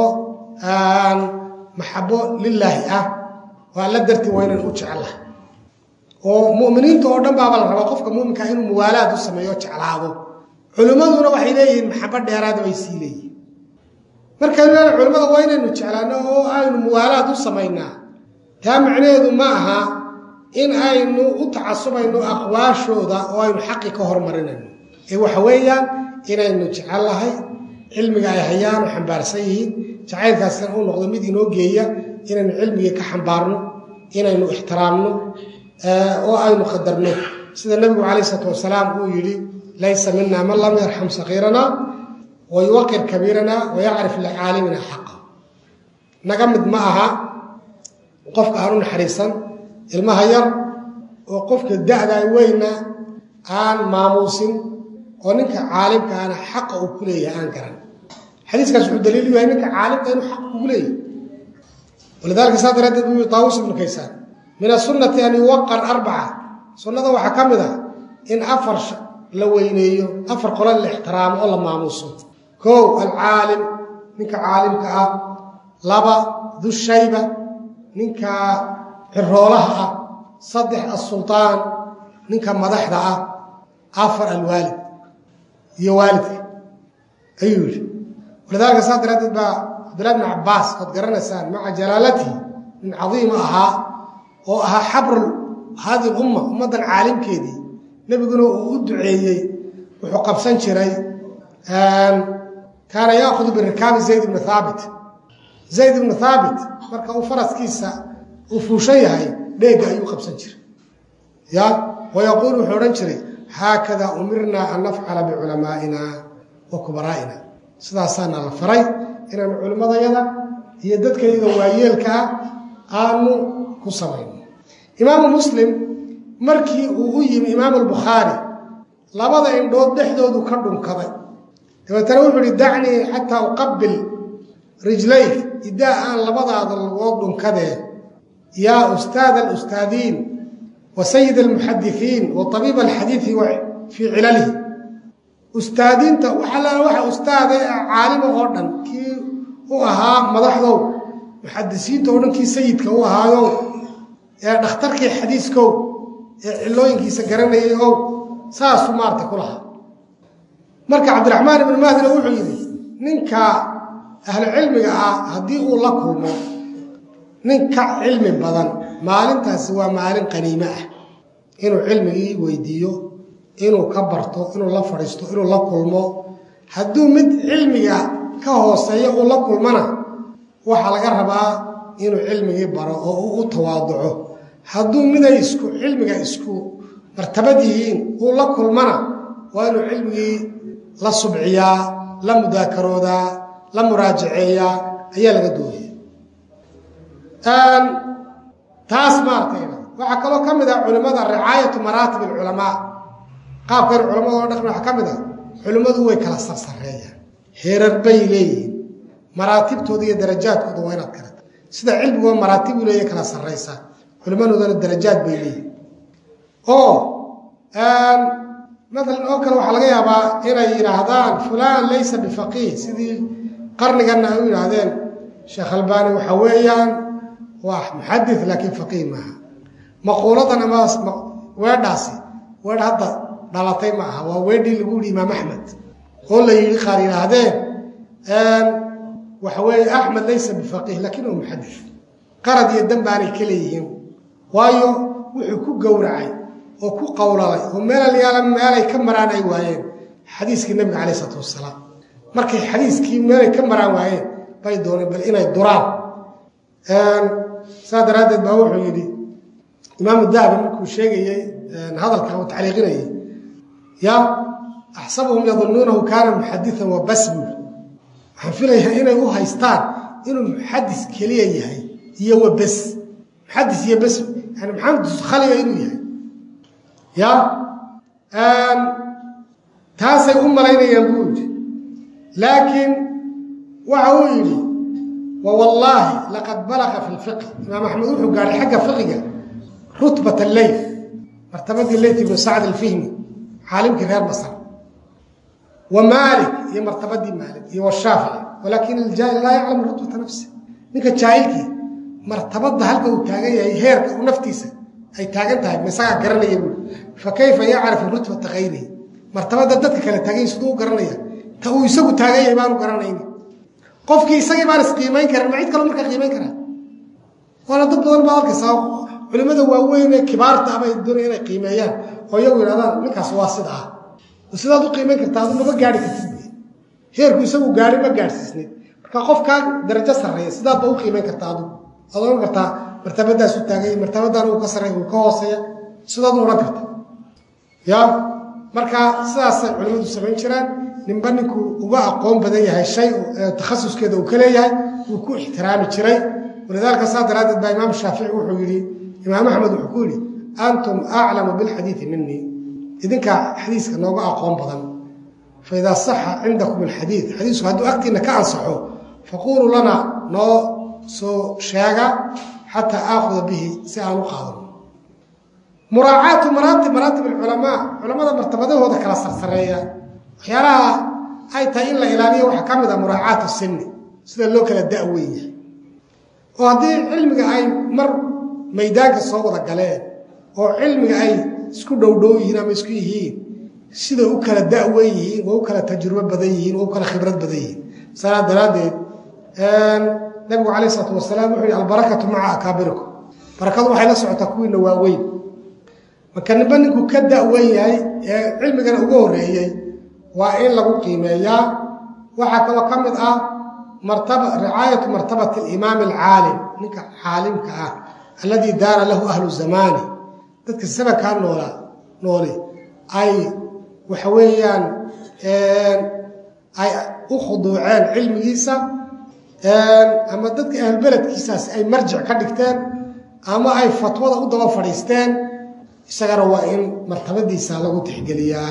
[SPEAKER 1] mahabbo lillahi ولا درتي وين الوجه الله mu'miniinta oo dhan baa la rabaa qofka muuminka inuu muwaalaad u sameeyo jeclaado culimaduna waxay leeyihiin maxabad dheeraad way sii leeyihiin marka culimada waa inaynu jeclaano oo aynu muwaalaad u samaynaa taa macnaheedu ma aha in aynu u tacasubayno aqwaashooda oo aynu xaqi ka hormarinayno ee waxa weeyaan inaynu jecelahay cilmiga ay hayaan oo xambaarsan yihiin jacaylkaasina uu noqdo mid inoo geeya inaynu cilmiga ka xambaarno inaynu ixtiraamno oo aynu qadarno sida nabigu calayhi salaatu wasalaam uu yidhi laysa mina man lam yarxam sagiirana wa yuwaqir kabiirana wa yacrif licaalimina xaqa naga mid ma aha qofka aanu naxariisan ilmaha yar oo qofka da'da weyna aan maamuusin oo ninka caalimka ana xaqa uu ku leeyahay aan garan xadiiskaas wuxuu daliil u yahay ninka caalimka inuu xaq ugu leeyahay walidaalika saa daraaddeed buu taawus ibnu kaysaan min asunnati an yuwaqar arbaca sunnada waxaa ka mid ah in afar la weyneeyo afar qolo la ixtiraamo oo la maamuuso kow alcaalim ninka caalimka ah laba dushayba ninka ciroolaha ah saddex assultaan ninka madaxda ah afar alwaalid iyo waalidka ayuu yidhi walidaalika saa daraaddeed baa cabdullahi bn cabbaas ood garanaysaan maca jalaalatihi nin cadiima ahaa oo ahaa xabru haadi lumma ummaddan caalimkeedii nebiguna uu u duceeyey wuxuu qabsan jiray kaana yaahudu birikaabi zayd ibni haabit zayd ibnu haabit marka uu faraskiisa uu fuushan yahay dheegga ayuu qabsan jiray ya wayaquulu wuxuu odhan jiray haakada umirnaa an nafcala biculamaa'ina wa kubaraa'ina sidaasaana la faray inaanu culimmadayada iyo dadkayada waayeelka ah aanu ku samayno imaamu muslim markii uu u yimi imaamu albukhaari labada indhood dhexdoodu ka dhunkaday dabeetana wuxuu uhi dacnii xataa uqabil rijlayk idaa aan labadaada lugood dhunkadee yaa ustaad alustaadiin wa sayid almuxadisiin wa tabiib alxadiidi fii cilalihi ustaadiinta waxa ustaade caalima oo dhan kii u ahaa madaxdow muxadisiinta oo dhan kii sayidka u ahaayo ee dhakhtarkii xadiiskow ee cilooyinkiisa garanayay ow saasuu maarta ku lahaa marka cabdiraxmaan ibnu mahdina wuxuu yidhi ninka ahlu cilmiga ah haddii uu la kulmo nin ka cilmi badan maalintaasi waa maalin qaniime ah inuu cilmigii weydiiyo inuu ka barto inuu la fadhiisto inuu la kulmo hadduu mid cilmiga ka hooseeya uu la kulmana waxaa laga rabaa inuu cilmigii baro oo uu u tawaaduco hadduu miday cilmiga isku martabad yihiin uu la kulmana waa inuu cilmigii la subciyaa la mudaakaroodaa la muraajaceeyaa ayaa laga doonaya taas maartayna waxaa kaloo ka mid ah culimmada ricaayatu maraatib alculamaa qaabkan culamada oo dhaqan waxaa ka mid ah culimmadu way kala sarsareeyaan heerar bay leeyihiin maraatibtooda iyo darajaadkooda waa inaad karata sida cilmigoo maraatib u leeyahy kala sarraysaa culimmadoodana darajaad bay leeyihiin oo maalan oo kale waxaa laga yaabaa inay yidhaahdaan fulaan laysa bifaqiih sidii qarniganna ay u yidhaahdeen sheekh albaani waxa weeyaan waa muxadis laakiin faqiih maaha maquuladan ama weedhaasi weedh hadda dhalatay ma aha waa weedhii lagu yidhi imaam axmed oo la yidhi qaar yidhaahdeen waxa weeye axmed laysa bifaqiih laakiin waa muxadis qarad iyo danbaanay ka leeyihiin waayo wuxuu ku gowracay oo ku qowlalay oo meelay ka maraan ay waayeen xadiiskii nabiga calayh isalaatu wasalaam markay xadiiskii meelay ka maraan waayeen bay dooneen bal inay duraan saa daraaddeed baa wuxuu yidhi imaamu dahabi markuu sheegayey hadalka uu tacliiqinayay ya axsabuhum yadunnuunahu kaana muxadian wa bas buul waxaan filayaa inay u haystaan inuu muxadis keliya yahay iyo wa bes muxadis iyo bes yani maxamed khaliga inuu yahay ya taasay u malaynayaan buu yidhi laakiin waxa uu yidhi wawallaahi laqad balaqa fi lfiqhi imaam axmed wuxuu gaadhay xagga fiqiga rutbat alleyth martabadii leyth ibnu sacd alfihmi caalimkii reer masar wa maalik iyo martabadii maalik iyo washaafici walaakin aljaahil laa yaclamu rutbata nafsi ninka jaahilkii martabadda halka uu taagan yahay heerka uu naftiisa ay taagan tahay masaga garanaya fa kayfa ya'rifu rutbata ghayrihi martabada dadka kale taagay sidoo garanaya ta uu isagu taagay baan garanayni qofkii isagii baan isqiimeyn karin ma cid kale marka qiimeyn kara wala dad badan baa arkaysaa culimada waaweyn ee kibaarta ah ay doonayaan inay qiimeeyaan oo iyagu yiraahdaan ninkaas waa sidaa sidaad u qiimeyn kartaa ma gaari kartid heerku isagu gaari ma gaarsiisnid marka qofka darajo sareeya sidaad u qiimeyn kartaa adoo kartaa martabadaas u taagay martabadan uu ka sareeyo ka hooseeya sidaad u oran kartaa ya marka sidaas culimadu sameyn jiraan ninba ninku uga aqoon badan yahay shay takhasuskeeda uu kale yahay uu ku ixtiraami jiray walidaalka saadaraad baa imaam shaafici wuxuu yiri imaam ahmed wuxuu ku yiri antum a'lamu bil hadith minni idinka xadiiska nooga aqoon badan fa idha sahha indakum al hadith hadithu hadu aktina ka ansaxo faqulu lana no soo sheega hatta akhudha bihi si aanu qaadano muraa'atu maratib al ulama ulamada martabadahooda kala sarsareeya waxyaalaha ay tahay in la ilaaliyo waxa kamid ah muraa'atu sinni sida loo kala da'weeyay oo hadii cilmiga ay mar maydaanka soo wada galeen oo cilmiga ay isku dhowdhow yihiin ama isku yihiin sida u kala da'weeyay oo kala tajrubo badan yihiin oo kala khibrad badan yihiin salaadaradeed nabigu kaleey salaatu wasalaam wuxuu yiri albarakatu ma'a akabirikum barakadu waxay la socotaa kuwiina waaweyn marka ninku ka da'weeyay cilmigan ugu horeeyay waa in lagu qiimeeyaa waxa kale kamid ah martaba ri'ayatu martabati al-imam al-alim ninka aalimka ah alladhi dara lahu ahlu zamani dadka sabaka noole ay waxa weeyaan ay u khuduuceen cilmigiisa ama dadka ahl beledkiisaas ay marjic ka dhigteen ama ay fatwada u daba fadhiisteen isagana waa in martabadiisa lagu tixgeliyaa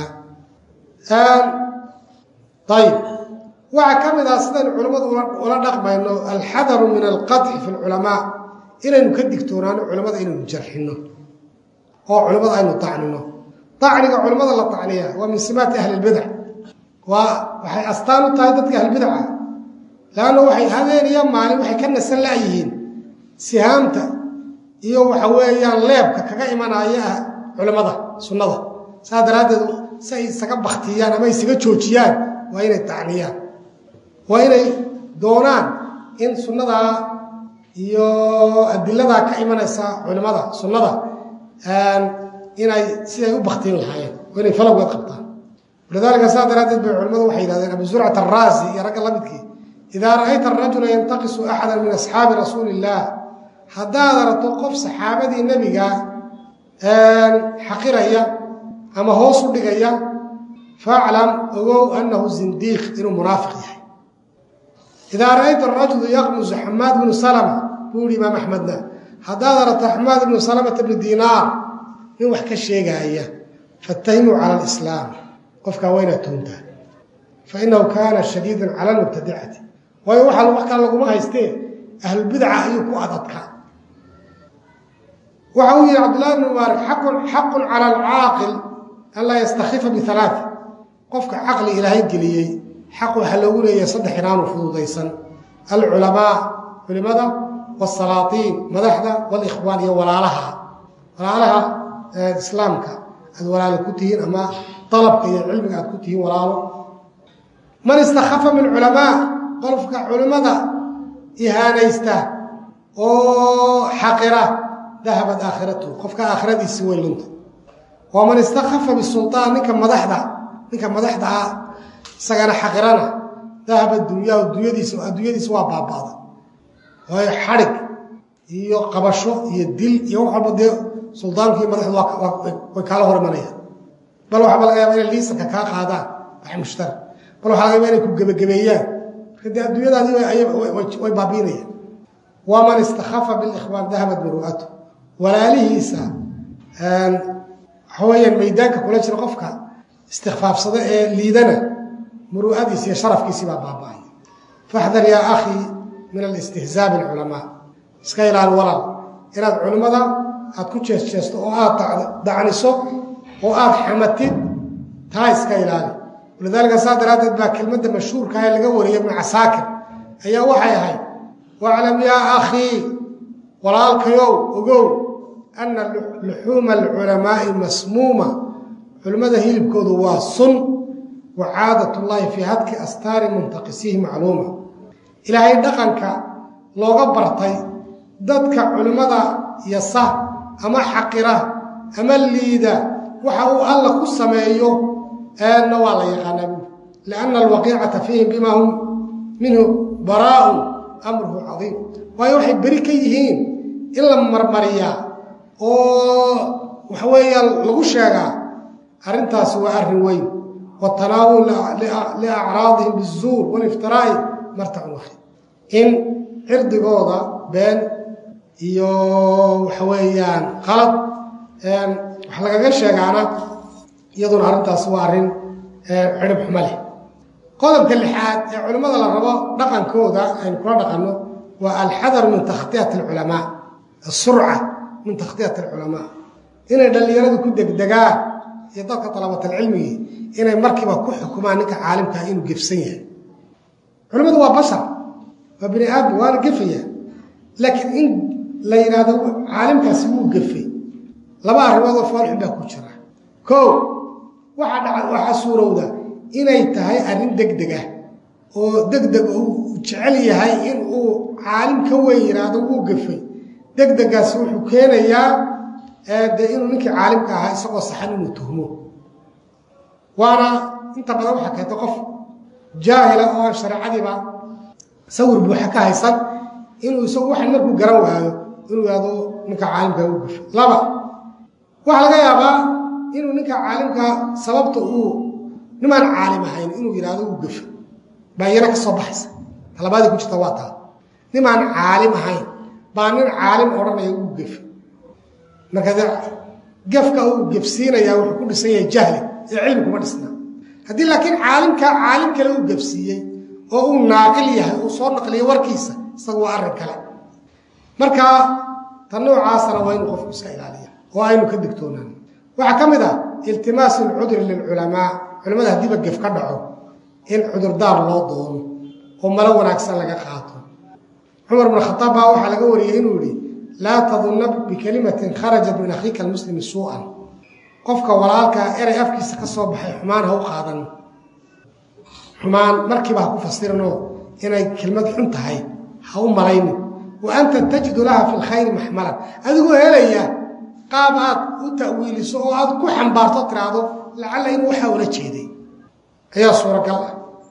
[SPEAKER 1] طيب waxa kamid ah sidaan culimadu ula dhaqmayno al-hadar min al-qadh fi al-ulama inaynu ka digtoonaano culimada inaynu jarxino oo culimada aynu tacnino tacniga culimada la tacniya waa min simaat ahli al-bid'ah waxay astaan u tahay dadka ahli bid'ah laana waxay habeenayaan maalin waxay ka nasan laayihiin sihaamta iyo waxa weeyaan leebka kaga imanaya culimada sunnada saadaradeed say isaga baxtiyaan ama isaga joojiyaan waa inay tacniyaan waa inay doonaan in sunnada iyo adillada ka imanaysa culimada sunnada inay siday u baxtiin lahaayeen waa inay falowga qabtaan lidaalka saadaradeed bay culimadu waxay yiraahdeen Abu Zur'at ar-Razi iyo rag lamidkii idha ra'ayta ar-rajula yantaqisu ahadan min ashabi rasuulillah hadaa rato qof saxaabadii nabiga xaqiraya ama hoos u dhigaya fa'lam ogow annahu zindiq inuu munaafiq yahay idha ra'ayta ar-rajula yaghmuz Hammad ibn Salama buuri Imam Ahmadna hadaa rato Hammad ibn Salama ibn Dinar in wax ka sheegaya fatahimu ala al-islam qofka wayna tunta fa innahu kana shadiidan ala al-mubtadi'ati way waxa lagu ma haystee ahl bid'ah ayuu ku adadka وعوي عبد الله بن مبارك حق على العاقل ألا يستخف بثلاث قفك عقل إلهي قليي حق حلولي يصدح حنان وفضوضيسا العلماء ولماذا والسلاطين مدحدة والإخوان ولا لها إسلامك ولا لكتهين أما طلبك علمك كتهين ولا له من استخف من علماء قفك علماء إهانيسته أو حقره ذهبت آخرته قفك آخرتي سوى لنت ومن استخف بالسلطان نك مدحدا سغنا حقرنا ذهب الدنيا والدنيا سوى بابا وهي حرق iyo qabasho iyo dil iyo wax walba sultaankii madaxda way kala hormaraya bal waxa laga yaabaa in liisanka ka qaadaan wax mushtar bal waxa laga yaabaa inay ku gabagabeeyaan kadib adduunyadaadi way baabiinayaan ومن استخف بالإخوان ذهبت مروءته ولا ليسا حويا ميدانك كل شيء قفك استخفاف صدق ليدنا مروءتي سي شرف كيسي باباي فاحذر يا أخي من الاستهزاء بالعلماء سكيل الورا إلى العلماء هتكون تشست وآت دعنسو وآت حمتت تاي سكيل ولذلك صادر هذا كلمة مشهور كان لقوا هي ابن عساكر هي وحي هاي واعلم يا أخي ولالك يو وقو أن لحوم العلماء مسمومة علماء هيلب كودو واصن وعادة الله في هدك أستار منتقسيه معلومة إلهي دقنك لوغا برتي ددك علماء يصح أما حقرة أما الليدة وحاو الله كسمايو نوالا يغنب لأن الوقيعة فيهم بما هم منه براء أمره عظيم ويوحي بريكيهين إلا مرمريا وحويا لغشاقا أرنتاس وأرنوين والتناول لأعراضهم بالزور والافتراء مرتع وخي إن عرض قوضة بين وحويان غلط وحلقا قشاقانا يظن أرنتاس وأرن عرب حمله قدم كاللحاد علماء الربا دقن كودا أن كنا دقنه والحذر من تخطئة العلماء السرعة من تخطئة العلماء إن اللي يريد كدك دقاء يضاك طلبة العلم إن مركبة كحكما أنك عالم كائن قفسية علماء هو بشر وابن آدم وانا قفية لكن إن لا يريد عالم كاسمه قفي لما أرمض فالح باكو شرح كو waxa suurowda inay tahay arin degdeg ah oo degdeg uu jecel yahay in uu caalim ka weeyraado uu gafay degdegaas wuxuu keenayaa inuu ninkii caalimka ahaa isagoo saxan inuu tuhmo waana inta badan waxa keento qof jaahila oo sharcidiiba sawir buuxa ka haysan inuu isagu wax markuu garan waayo inuu yaado ninka caalimka uu gafay laba waxa laga yaabaa inuu ninka caalimka sababta uu niman caalim ahayn inuu yiraahdo uu gafo baayana ka soo baxaysa talabaad ku jirta waata niman caalim ahayn baa nin caalim oranaya uu gafo marka gafka uu gafsiinaya wuxuu ku dhisan yahay jahli ee cilmi kuma dhisna hadii laakiin caalim kale uu gafsiiyay oo uu naaqil yahay oo soo naqliyo warkiisa isagoo arrin kale marka tan noocaasna waa inuu qofku iska ilaaliyo oo aynu ka digtoonaan waxa kamida iltimaas al-udhr lil-ulama culimada hadii ba gaf ka dhaco in udur daar loo doono oo mala wanaagsan laga qaato Umar ibn Khattab waxa laga wariyay inuu yiri la tadunna bi kalimatin kharajat min akhika al-muslim su'an qofka walaalka eray afkiisa ka soo baxay xumaan ha u qaadan xumaan markiiba ku fasirno inay kelmad xun tahay ha u malayn wa anta tajidu laha fi al-khayr mahmalan adigu helaya قابات وتأويل سؤال كحن بارتو ترادو لعل إنه حاول تشيدي يا صورة الله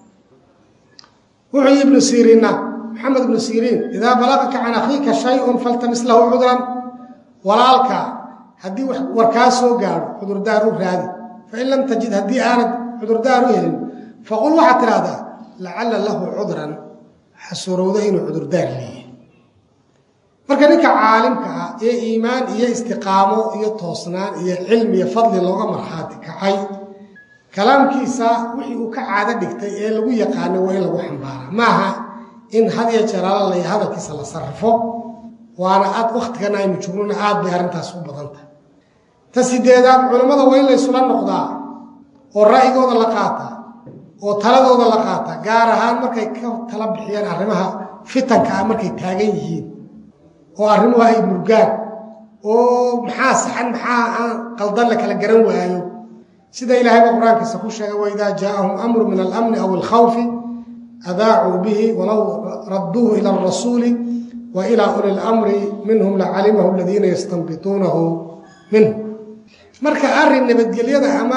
[SPEAKER 1] وعي ابن سيرين محمد بن سيرين إذا بلغك عن أخيك شيء فالتمس له عذرا ولالك هدي وركاسو قال عذر دارو هذه فإن لم تجد هدي آند عذر دارو يهن فقل واحد هذا لعل له عذرا حسورو ذين عذر دار لي marka ninka caalimka ah ee iimaan iyo istiqaamo iyo toosnaan iyo cilmi iyo fadli looga marxaati kacay kalaamkiisa wixii uu ka caada dhigtay ee lagu yaqaan waa in lagu xambaara maaha in hadiya jaraal la hadalkiisa la sarrifo waana aad waqtigan aynu joogno aad bay arintaas u badan tahay tasideedaan culimada waa in la isla noqdaa oo raa'igooda la qaata oo taladooda la qaata gaar ahaan markay ka tala bixiyaan arrimaha fitanka markay taagan yihiin oo arrimo ay murgaan oo maxaa saxan maxaa qaldan la kala garan waayo sida ilaahay quraankiisa ku sheegay wayda jaahum amru min al-amn aw al-khawf adaa'u bihi walaw radduhu ila ar-rasul wa ila uli al-amri minhum la'alimahu alladhina yastanbitunahu min marka arrin nabadgelyada ama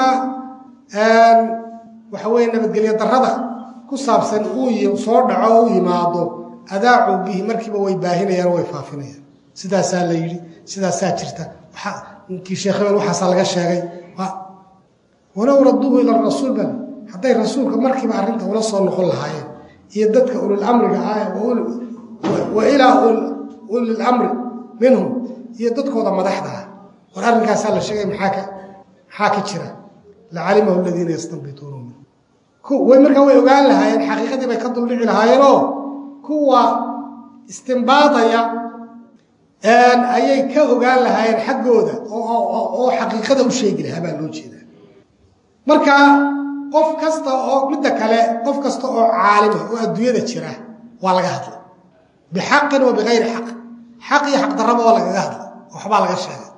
[SPEAKER 1] waxa weey nabadgelyo darrada ku saabsan uu soo dhaco uu yimaado adaa'u bihi markiiba way baahinayaan way faafinayaan sidaas la yiri sidaas jirta waxa intii sheekhay waxa laga sheegay walaw radduhu ila ar-rasul bal haday rasuulka markiiba arinta wala soo noqon lahaayeen iyo dadka ulul amriga wa ila ulul amri minhum iyo dadkooda madaxda war arrinkaas la sheegay maxaa ka jira la'alimahu alladhina yastanbituuna way markaa way ogaan lahaayeen xaqiiqadii bay ka duldhici lahaayeen oo kuwa istinbaadaya ayay ka ogaan lahaayeen xaggooda oo xaqiiqada u sheegi lahaa baa loo jeedaa marka qof kasta oo midda kale qof kasta oo caalim ah oo adduunyada jira waa laga hadlaa bixaqin wa bighayri xaq xaq iyo xaq darraba waa laga hadlaa waxba laga sheegay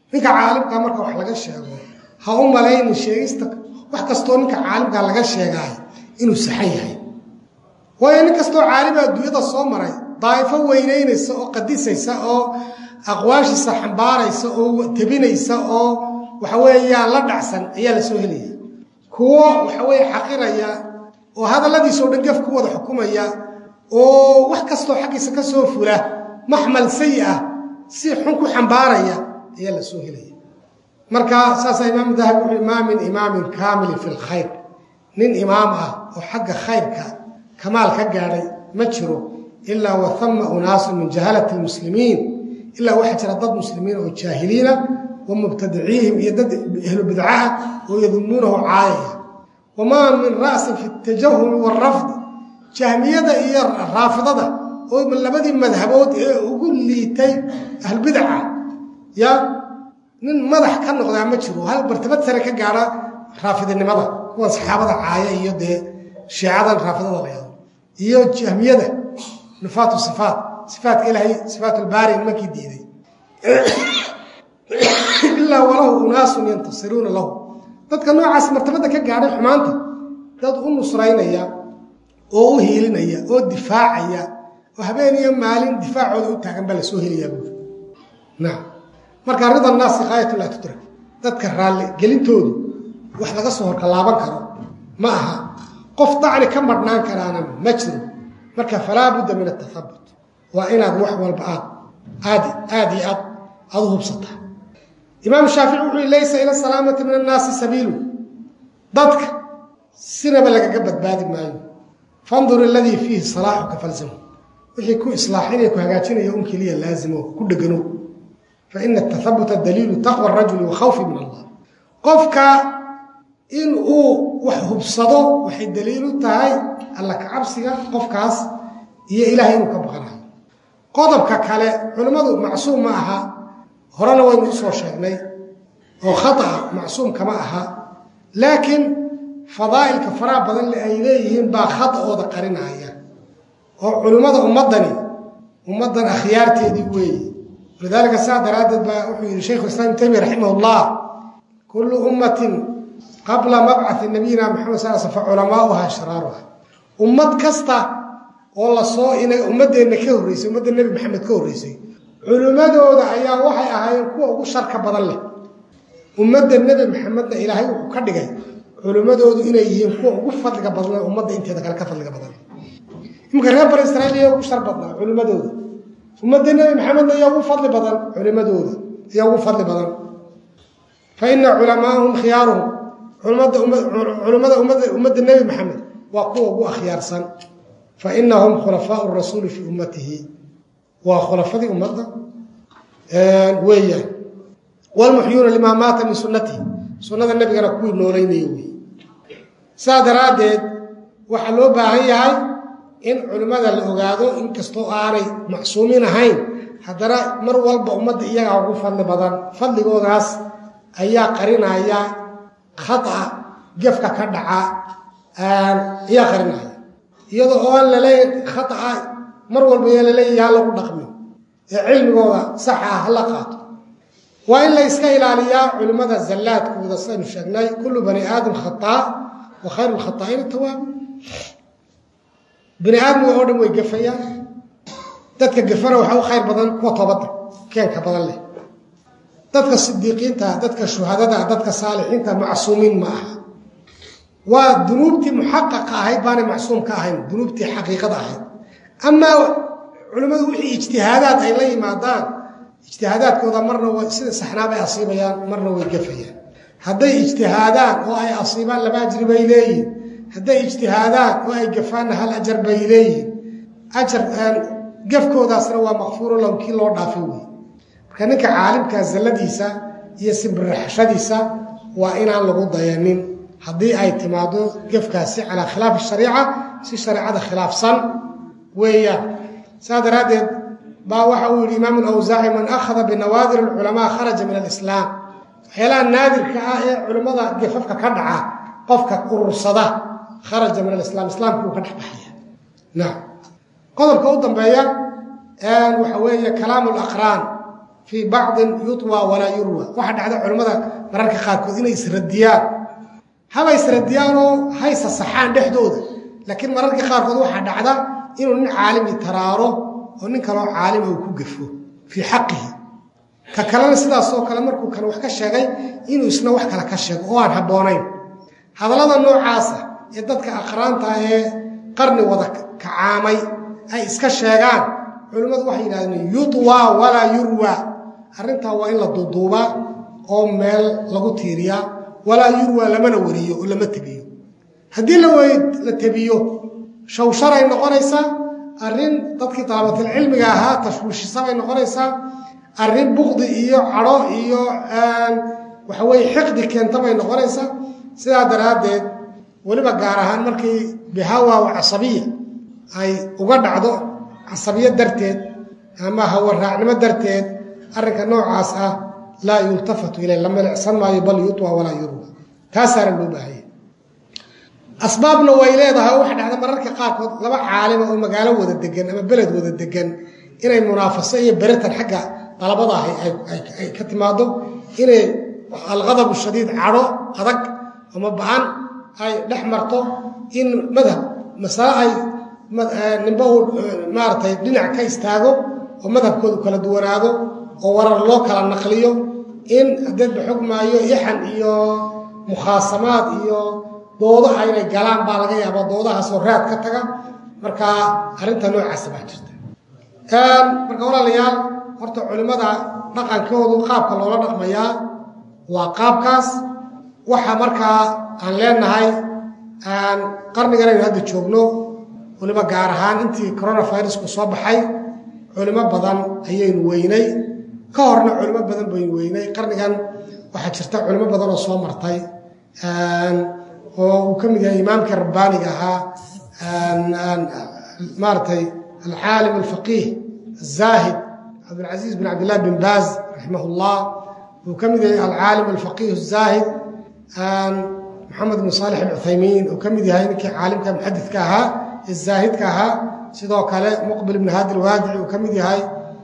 [SPEAKER 1] ninka caalimka marka wax laga sheego ha u malayn sheegista wax kasto ninka caalimka laga sheegay inuu saxan yahay waayo nin kasto caalim adduunyada soo maray daa'ifo weyneynaysa oo qadisaysa oo aqwaashiisa xambaaraysa oo tabinaysa oo waxa weeyaan la dhacsan ayaa la soo helaya kuwo waxa weeye xaqiraya oo hadalladiisa oo dhan gaf ku wada xukumaya oo wax kasto xaqiisa ka soo fula maxmal sayyi si xun ku xambaaraya ayaa la soo helaya marka saasa imaam dahabi wuxuu imaamin imaamin kaamil fi alkhayr nin imaam oo xagga khayrka kamaal ka gaaray ma jiro ilaa wa thamma unaas min jahalati almuslimiin ilaa waxa jira dad muslimiin oo jaahiliina wa mubtadiciihim iyo dad ahlu bid'ah oo yadumuunahu caaya wama min ra's fi at-tajahhum wal-rafd jahmiyada iyo raafidada oo labadii madhabood ee ugu liitay ahl bid'ah ya nin madax ka noqdaa ma jiro hal bartabad sare ka gaara raafidnimada kuwa saxaabada caaya iyo shiicadan raafidada leeyahay iyo jahmiyada nafatu sifaat ilaahi sifaat al-bari makii diiday illa walahu unaas yantasiruna lahu dadka noocaas martabada ka gaaray xumaanta dad u nusraynaya oo u hiilinaya oo difaacaya oo habeen iyo maalin difaacooda u taagan bal soo heliyaa marka rida naas qaayatu la tudrak dadka raali gelintoodu wax laga soo horkalaaban karo ma aha qof dacni ka madnaan karaana ma jiro marka falaa budda min at-tathabbut wa inaad wax walba aadi hubsata imaam shaafici wuxuu leeysa ila salaamati min an-naas sabiilu dadka sinaba laga badbaadi maayo fandur alladhi fihi salaahuka falzam wixii ku islaaxinaya ku hagaajinaya kaliya laazimo ku dhagano فإن التثبت دليل تقوى الرجل وخوف من الله قفك إن وحبصده وحي دليل تاي الله كعبسك قفكاس هي إلهي مكبغنا قضبك كالي علماء معصوم معها هرانا وين يسوى شيئني وخطأ معصوم كماها لكن فضائل كفراء بدل لأيليهم با خطأ وذكرنا هي علماء أمدني أخيارتي دي وي لذلك السادة رادد بأحيي الشيخ الإسلام تيمية رحمه الله كل أمة قبل مبعث نبينا محمد صلى الله عليه وسلم فعلماؤها شرارها أمة كستا والله صائن أمة إنك كوريسي أمة النبي محمد كوريسي علماء ذا أيها وحي أهايين كوا وشرك بدله أمة النبي محمد إلهي وكدغاي علماء ذا إنيهم كوا وفضلك بدله أمة أنت هذا كلا كفضلك بدله يمكن ربنا إسرائيل وشرك بدله علماء ذا أمد النبي محمد يوم فضل بدل علماء دود يوم فضل بدل فإن علماءهم خيارهم علماء أمد النبي محمد وقوة أخيار سن فإنهم خلفاء الرسول في أمته وخلفاء أمته ويا والمحيون لما مات من سنته سنة النبي ركوي نورين يومي سادرادد وحلو باهي in culimada la ogaado in kasto aanay macsuumin ahayn hadana mar walba umada iyaga ugu fadli badan fadligoodaas ayaa qarinaya khata gefka ka dhaca ayaa qarinaya iyadoo aan la leeyahay khata mar walba la leeyahay lagu dhaqmo cilmigooda sax ah la qaato waa in la iska ilaaliyo culimada zallaadkooda saan sheegnay kullu bani aadam khata wa khayrul khata'in at-tawwab بني آدم وأودم ويقفيا تدك قفنا وحاو خير بدن كوا طبطا كان كبدن له تدك الصديقين تدك الشهداء تدك الصالحين معصومين معها وذنوبتي محققة هاي بان معصوم كاهن ذنوبتي حقيقة هاي أما علماء وحي اجتهادات هاي لي مادان اجتهادات كودا مرنا وسيد سحنا بي أصيبيا مرنا ويقفيا هذي اجتهادات وهي أصيبان لما أجري بيليه هذا اجتهادات وأي قفان هل أجر بيليه أجر قفكو ذا سنوى مغفور لهم كي لو دافوي كانك عالم كازلديسا يسب الرحشديسا وإن عن لغو ضيانين هذه اعتماده قفكاسي على خلاف الشريعة سي شريعة خلاف صن ويا سادر هذا باوحه الإمام الأوزاعي من أخذ بنوادر العلماء خرج من الإسلام حيلا النادر كآية علماء قففك كدعا قفك قرصده خرج من الإسلام إسلام كو كدحبحيا نعم قدر كودن بيان وحوية كلام الأقران fii bacdin yutwaa walaa yurwa waxa dhacda culimmada mararka qaarkood inay isradiyaan haba isradiyaanoo haysa saxaan dhexdooda laakiin mararka qaarkood waxaa dhacda inuu nin caalimi taraaro oo nin kaloo caalima uu ku gafo fii xaqihi ka kalena sidaasoo kale markuu kan wax ka sheegay inuu isna wax kale ka sheego oo aan habboonayn hadallada noocaasa ee dadka aqraanta ee qarni wada kacaamay ay iska sheegaan culimmadu waxay yidhahdeen yutwaa walaa yurwa arrintaa waa in la duuduubaa oo meel lagu tiiriyaa walaa yurwa lamana wariyo oo lama tebiyo haddii la tebiyo shawsharay noqonaysaa arrin dadkii dalabatilcilmiga ahaa tashwiishisabay noqonaysaa arrin bukdi iyo cadho iyo waxaweye xiqdi keenta bay noqonaysaa sidaa daraaddeed weliba gaar ahaan markii bihawa wa casabiya ay uga dhacdo casabiya darteed ama hawaraacnimo darteed arrinka noocaas ah laa yultafatu ilay la milicsan maayo bal yutwa walaa yurwa taasaana loo baahaya asbaabna way leedahay waxa dhacda mararka qaarkood laba caalima oo magaalo wada degan ama beled wada degan inay munaafaso iyo beritan xagga dalabada ay ka timaado inay alqadab shadiid cadho adag ama ba'an ay dhex marto in madhab masale ay ninba uu maaragtay dhinac ka istaago oo madhabkoodu kala duwanaado oo warar loo kala naqliyo in hadeedba xogmaayo ixan iyo mukhaasamaad iyo doodaha inay galaan baa laga yaabaa doodahaasoo raad ka taga marka arrinta noocaasa baa jirta marka walaalayaal horta culimmada dhaqankoodu qaabka loola dhaqmayaa waa qaabkaas waxa markaa aan leenahay qarnigan aynu hadda joogno weliba gaar ahaan intii coronavirusku soo baxay culimo badan ayaynu weynay ka horna culimo badan baynu weynay qarnigan waxaa jirta culimo badan oo soo martay oo uu ka mid yahay imaamkii rabbaaniga ahaa maaratay alcaalim alfaqiih الزاهد عبد العزيز بن عبد الله بن باز رحمه الله وكمل العالم الفقيه الزاهد محمد بن صالح العثيمين وكمل هاي نكي عالم كمحدث كاها الزاهد كاها سيدو كاله مقبل بن هادي الوادعي وكمل هاي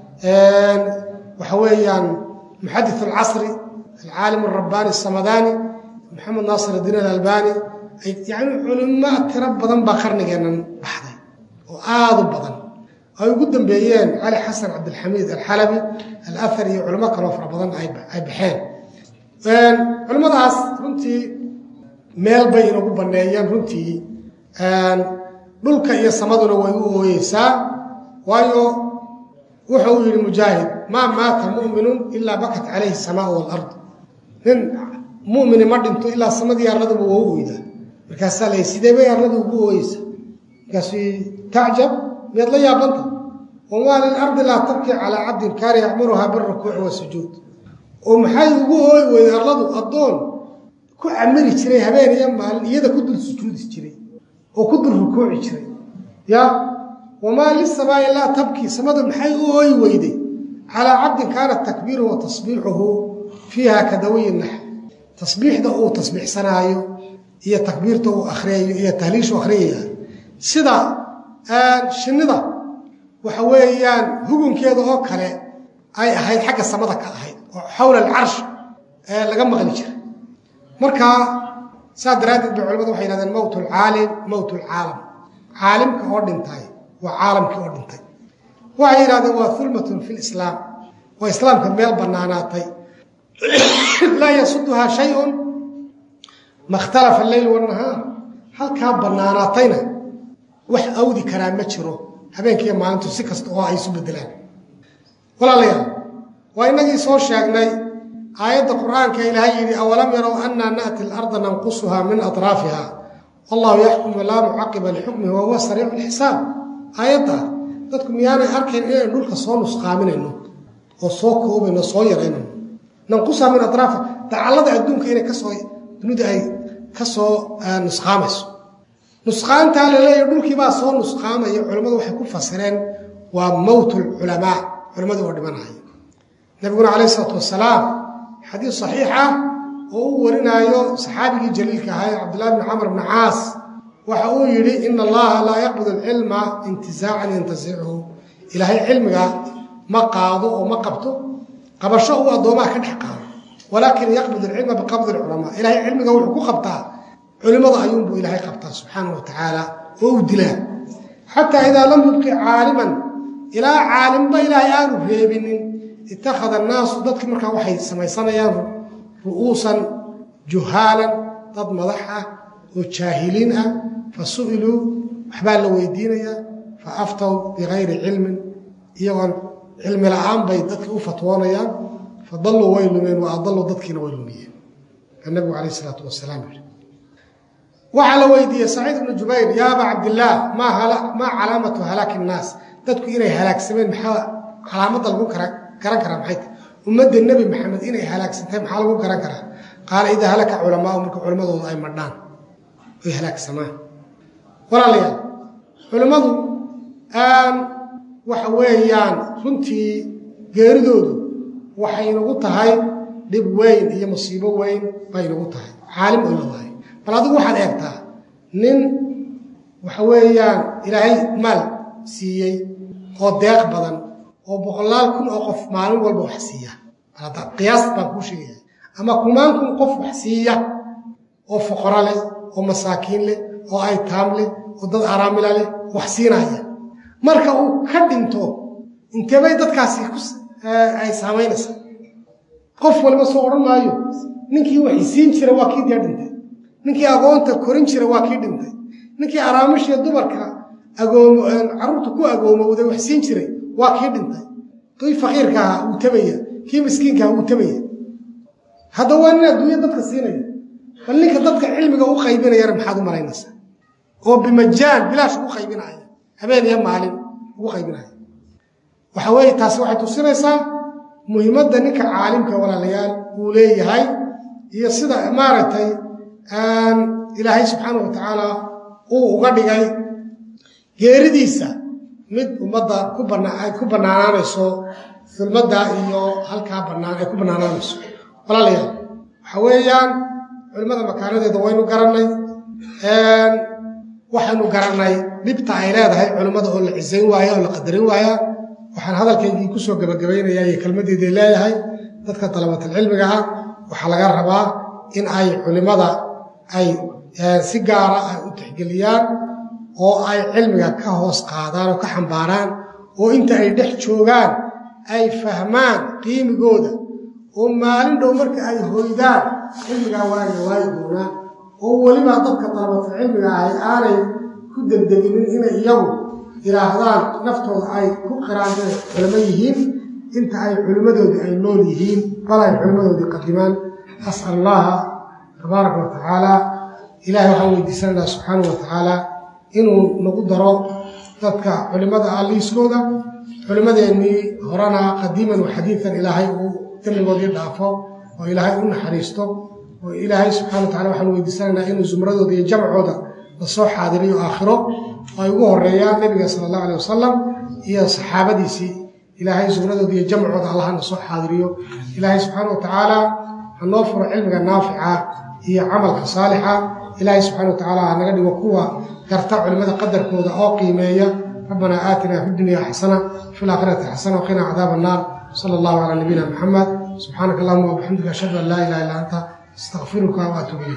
[SPEAKER 1] وحويا محدث العصر العالم الرباني الصمداني محمد ناصر الدين الألباني يعني علماء ترى بدن باقرنينا بحدي وآذوا بدن ay ugu dambeeyeen cali xasan cabdilxamiid alxalabi alahari iyo culimo kaloo fara badan ay baxeen culimmadaas runtii meel bay inagu banneeyeen runtii dhulka iyo samaduna way u ooyeysaa waayo wuxuu yidhi mujaahid maa maata mu'minun ilaa bakat calayhi asamaau walard nin mu'mini ma dhinto ilaa samadii arladuba waa u oyda markaasaa la sidee bay arladu ugu ooyeysa markaasuu tacjab miyaad la yaabanta wamaa lilardi laa tabkii calaa cabdin kaana yacmuruhaa birukuuci wasujuud oo maxay ugu ooyi weyday arladu addoon ku camiri jiray habeen iyo maalin iyada ku dul sujuudi jiray oo ku dul rukuuci jiray ya wamaa lisamaa'i laa tabkii samadu maxay u ooyi weyday calaa cabdin kaana takbiiruhu wa tasbiixuhu fiiha ka dawiyi naxl tasbiixda uu tasbiixsanaayo iyo takbiirta uu akhriyayo iyo tahliishu akhriyaya sida shinnida waxa weeyaan hugunkeeda oo kale ay ahayd xagga samada ka ahayd oo xawla alcarsh laga maqli jiray marka saa daraaddeed bay culimadu waxay yidhahdeen mowt alcaalim mowt alcaalam caalimka oo dhintay waa caalamkii oo dhintay waxay yidhahdeen waa hulmatun fi lislaam waa islaamka meel bannaanaatay laa yasuduhaa shayun ma ikhtalafa alleyl wannahaar halkaa bannaanaatayna wax awdi karaa ma jiro habeenkiiyo maalintu si kasta oo ay isu bedelaan walaalayaal waa inagii soo sheegnay aayadda qur'aanka ilaahay yidhi awalam yarow annaa na'ti alarda nanqusuhaa min atraafiha wallahu yaxkumu laa mucaqiba lixukmihi wahuwa sariicu lxisaab aayadda dadku miyaanay arkayn inaynu dhulka soo nusqaaminayno oo soo koobayno soo yaraynayno nanqusuhaa min atraafiha dacallada adduunka inay dunida ay ka soo nusqaamayso nusqaantaa laleeyahy dhulkii baa soo nusqaamaya culimmadu waxay ku fasireen waa mowt alculamaa culimmadii oo dhimanaya nabiguna calayh isalaatu wasalaam xadiis saxiix ah oo uu warinaayo saxaabigii jaliilka ahaa cabdillahi bni camr bni caas waxa uu yidhi ina allaha laa yaqbud alcilma intizaacan yantasichu ilaahay cilmiga ma qaado oo ma qabto qabasho uu adoomaa ka dhex qaado walaakin yaqbid alcilma biqabdi alculamaa ilaahay cilmiga wuxuu ku qabtaa culimada ayuunbuu ilaahay qabtaa subxaanahu watacaala oo u dilaa xataa idaa lam yubqi caaliman ilaa caalimba ilaahay aanu reebinin ittakhada annaasu dadki markaa waxay samaysanayaan ru'uusan juhaalan dad madax ah oo jaahiliin ah fa su'iluu waxbaa la weydiinayaa fa aftaw bigayri cilmin iyagoon cilmi la'aan bay dadki u fatwoonayaan fa dalluu way lumeen wa adalluu dadkiina way lumiyeen النبي عليه الصلاة والسلام وعلى ويدي سعيد بن جبير يا أبا عبد الله ما علامة هلاك الناس تذكر إلي هلاك سمين علامة الغو كرا محيط ومد النبي محمد إلي هلاك سنتين محال الغو كرا قال إذا هلك علماء وملك علماء أي مردان ويهلاك سماه ولا ليال علماء آن وحويان رنتي قيردود وحينغو تهي dhib weyn iyo musiibo weyn bay nagu tahay caalim oo lahay bal adigu waxaad eegtaa nin waxa weeyaan ilaahay maal siiyay oo deeq badan oo boqolaal kun oo qof maalin walba wax siiya hada qiyaas baan ku sheegay ama kumaan kun qof wax siiya oo fuqara leh oo masaakiin leh oo ay taam leh oo dad araamil leh wax siinaya marka uu ka dhinto intee bay dadkaasi ay saameynaysaa qof walba soo oran maayo ninkii wax siin jiray waa kii dhintay ninkii agoonta korin jiray waa kii dhintay ninkii araamishii dumarka agoomo carruurta ku agoomowday wax siin jiray waa kii dhintay kii faqiirka uu tabaya kii miskiinka uu tabaya hada waa in adduunyo dadka siinaya bal ninka dadka cilmiga u qaybinaya maxaad u malaynaysaa oo bimajaan bilaash u qaybinaya habeen iyo maalin u qaybinaya waxa weeye taasi waxay tusinaysaa muhiimadda ninka caalimka walaalayaal uu leeyahay iyo sida maaragtay ilaahay subxaanahu watacaala uu uga dhigay geeridiisa mid ummadda ku bannaanaanayso sulmadda iyo halkaa bannaan ay ku bannaanaanayso walaalayaal waxa weeyaan culimmada makaanadeeda waynu garannay waxaynu garannay dhibta ay leedahay culimmada oo la cisayn waaya oo la qadarin waaya waxaan hadalkaygii ku soo gabagabaynayaa iyo kelmaddeedii leeyahay dadka talabatul cilmiga ah waxaa laga rabaa in ay culimmada ay si gaara ah u tixgeliyaan oo ay cilmiga ka hoos qaadaan oo ka xambaaraan oo inta ay dhex joogaan ay fahmaan qiimigooda oo maalin dhow marka ay hoydaan cilmigaa waaga waayi doonaan oo weliba dadka talabatul cilmiga ahi aanay ku degdeginin inay iyagu yiraahdaan naftooda ay ku qiraan inay culimo yihiin inta ay culimadoodii ay nool yihiin bal ay culimadoodii qadimaan as'al allaha tabaaraka wa tacaala ilaahay waxaan weydiisanaynaa subxaanahu wa tacaala inuu nagu daro dadka culimada liiskooda culimadeennii horena qadiiman wa xadiidan ilaahay uu dembigoodii dhaafo oo ilaahay u naxariisto oo ilaahay subxana wa tacala waxaan weydiisanaynaa inuu zumradooda iyo jamcooda lasoo xaadiriyo aakhiro oo ay ugu horeeyaan nabiga sala allahu aleyh wasalam iyo saxaabadiisii ilaahay zumradooda iyo jamcooda allahna soo xaadiriyo ilaahay subxaana wa tacaala ha noo furo cilmiga naafica iyo camalka saalixa ilaahay subxana wa tacaala ha naga dhigo kuwa garta culimmada qadarkooda oo qiimeeya ربنا آتنا في الدنيا حسنة وفي الآخرة حسنة وقنا عذاب النار صلى الله على نبينا محمد سبحانك اللهم وبحمدك أشهد أن لا إله إلا أنت استغفرك وأتوب إليك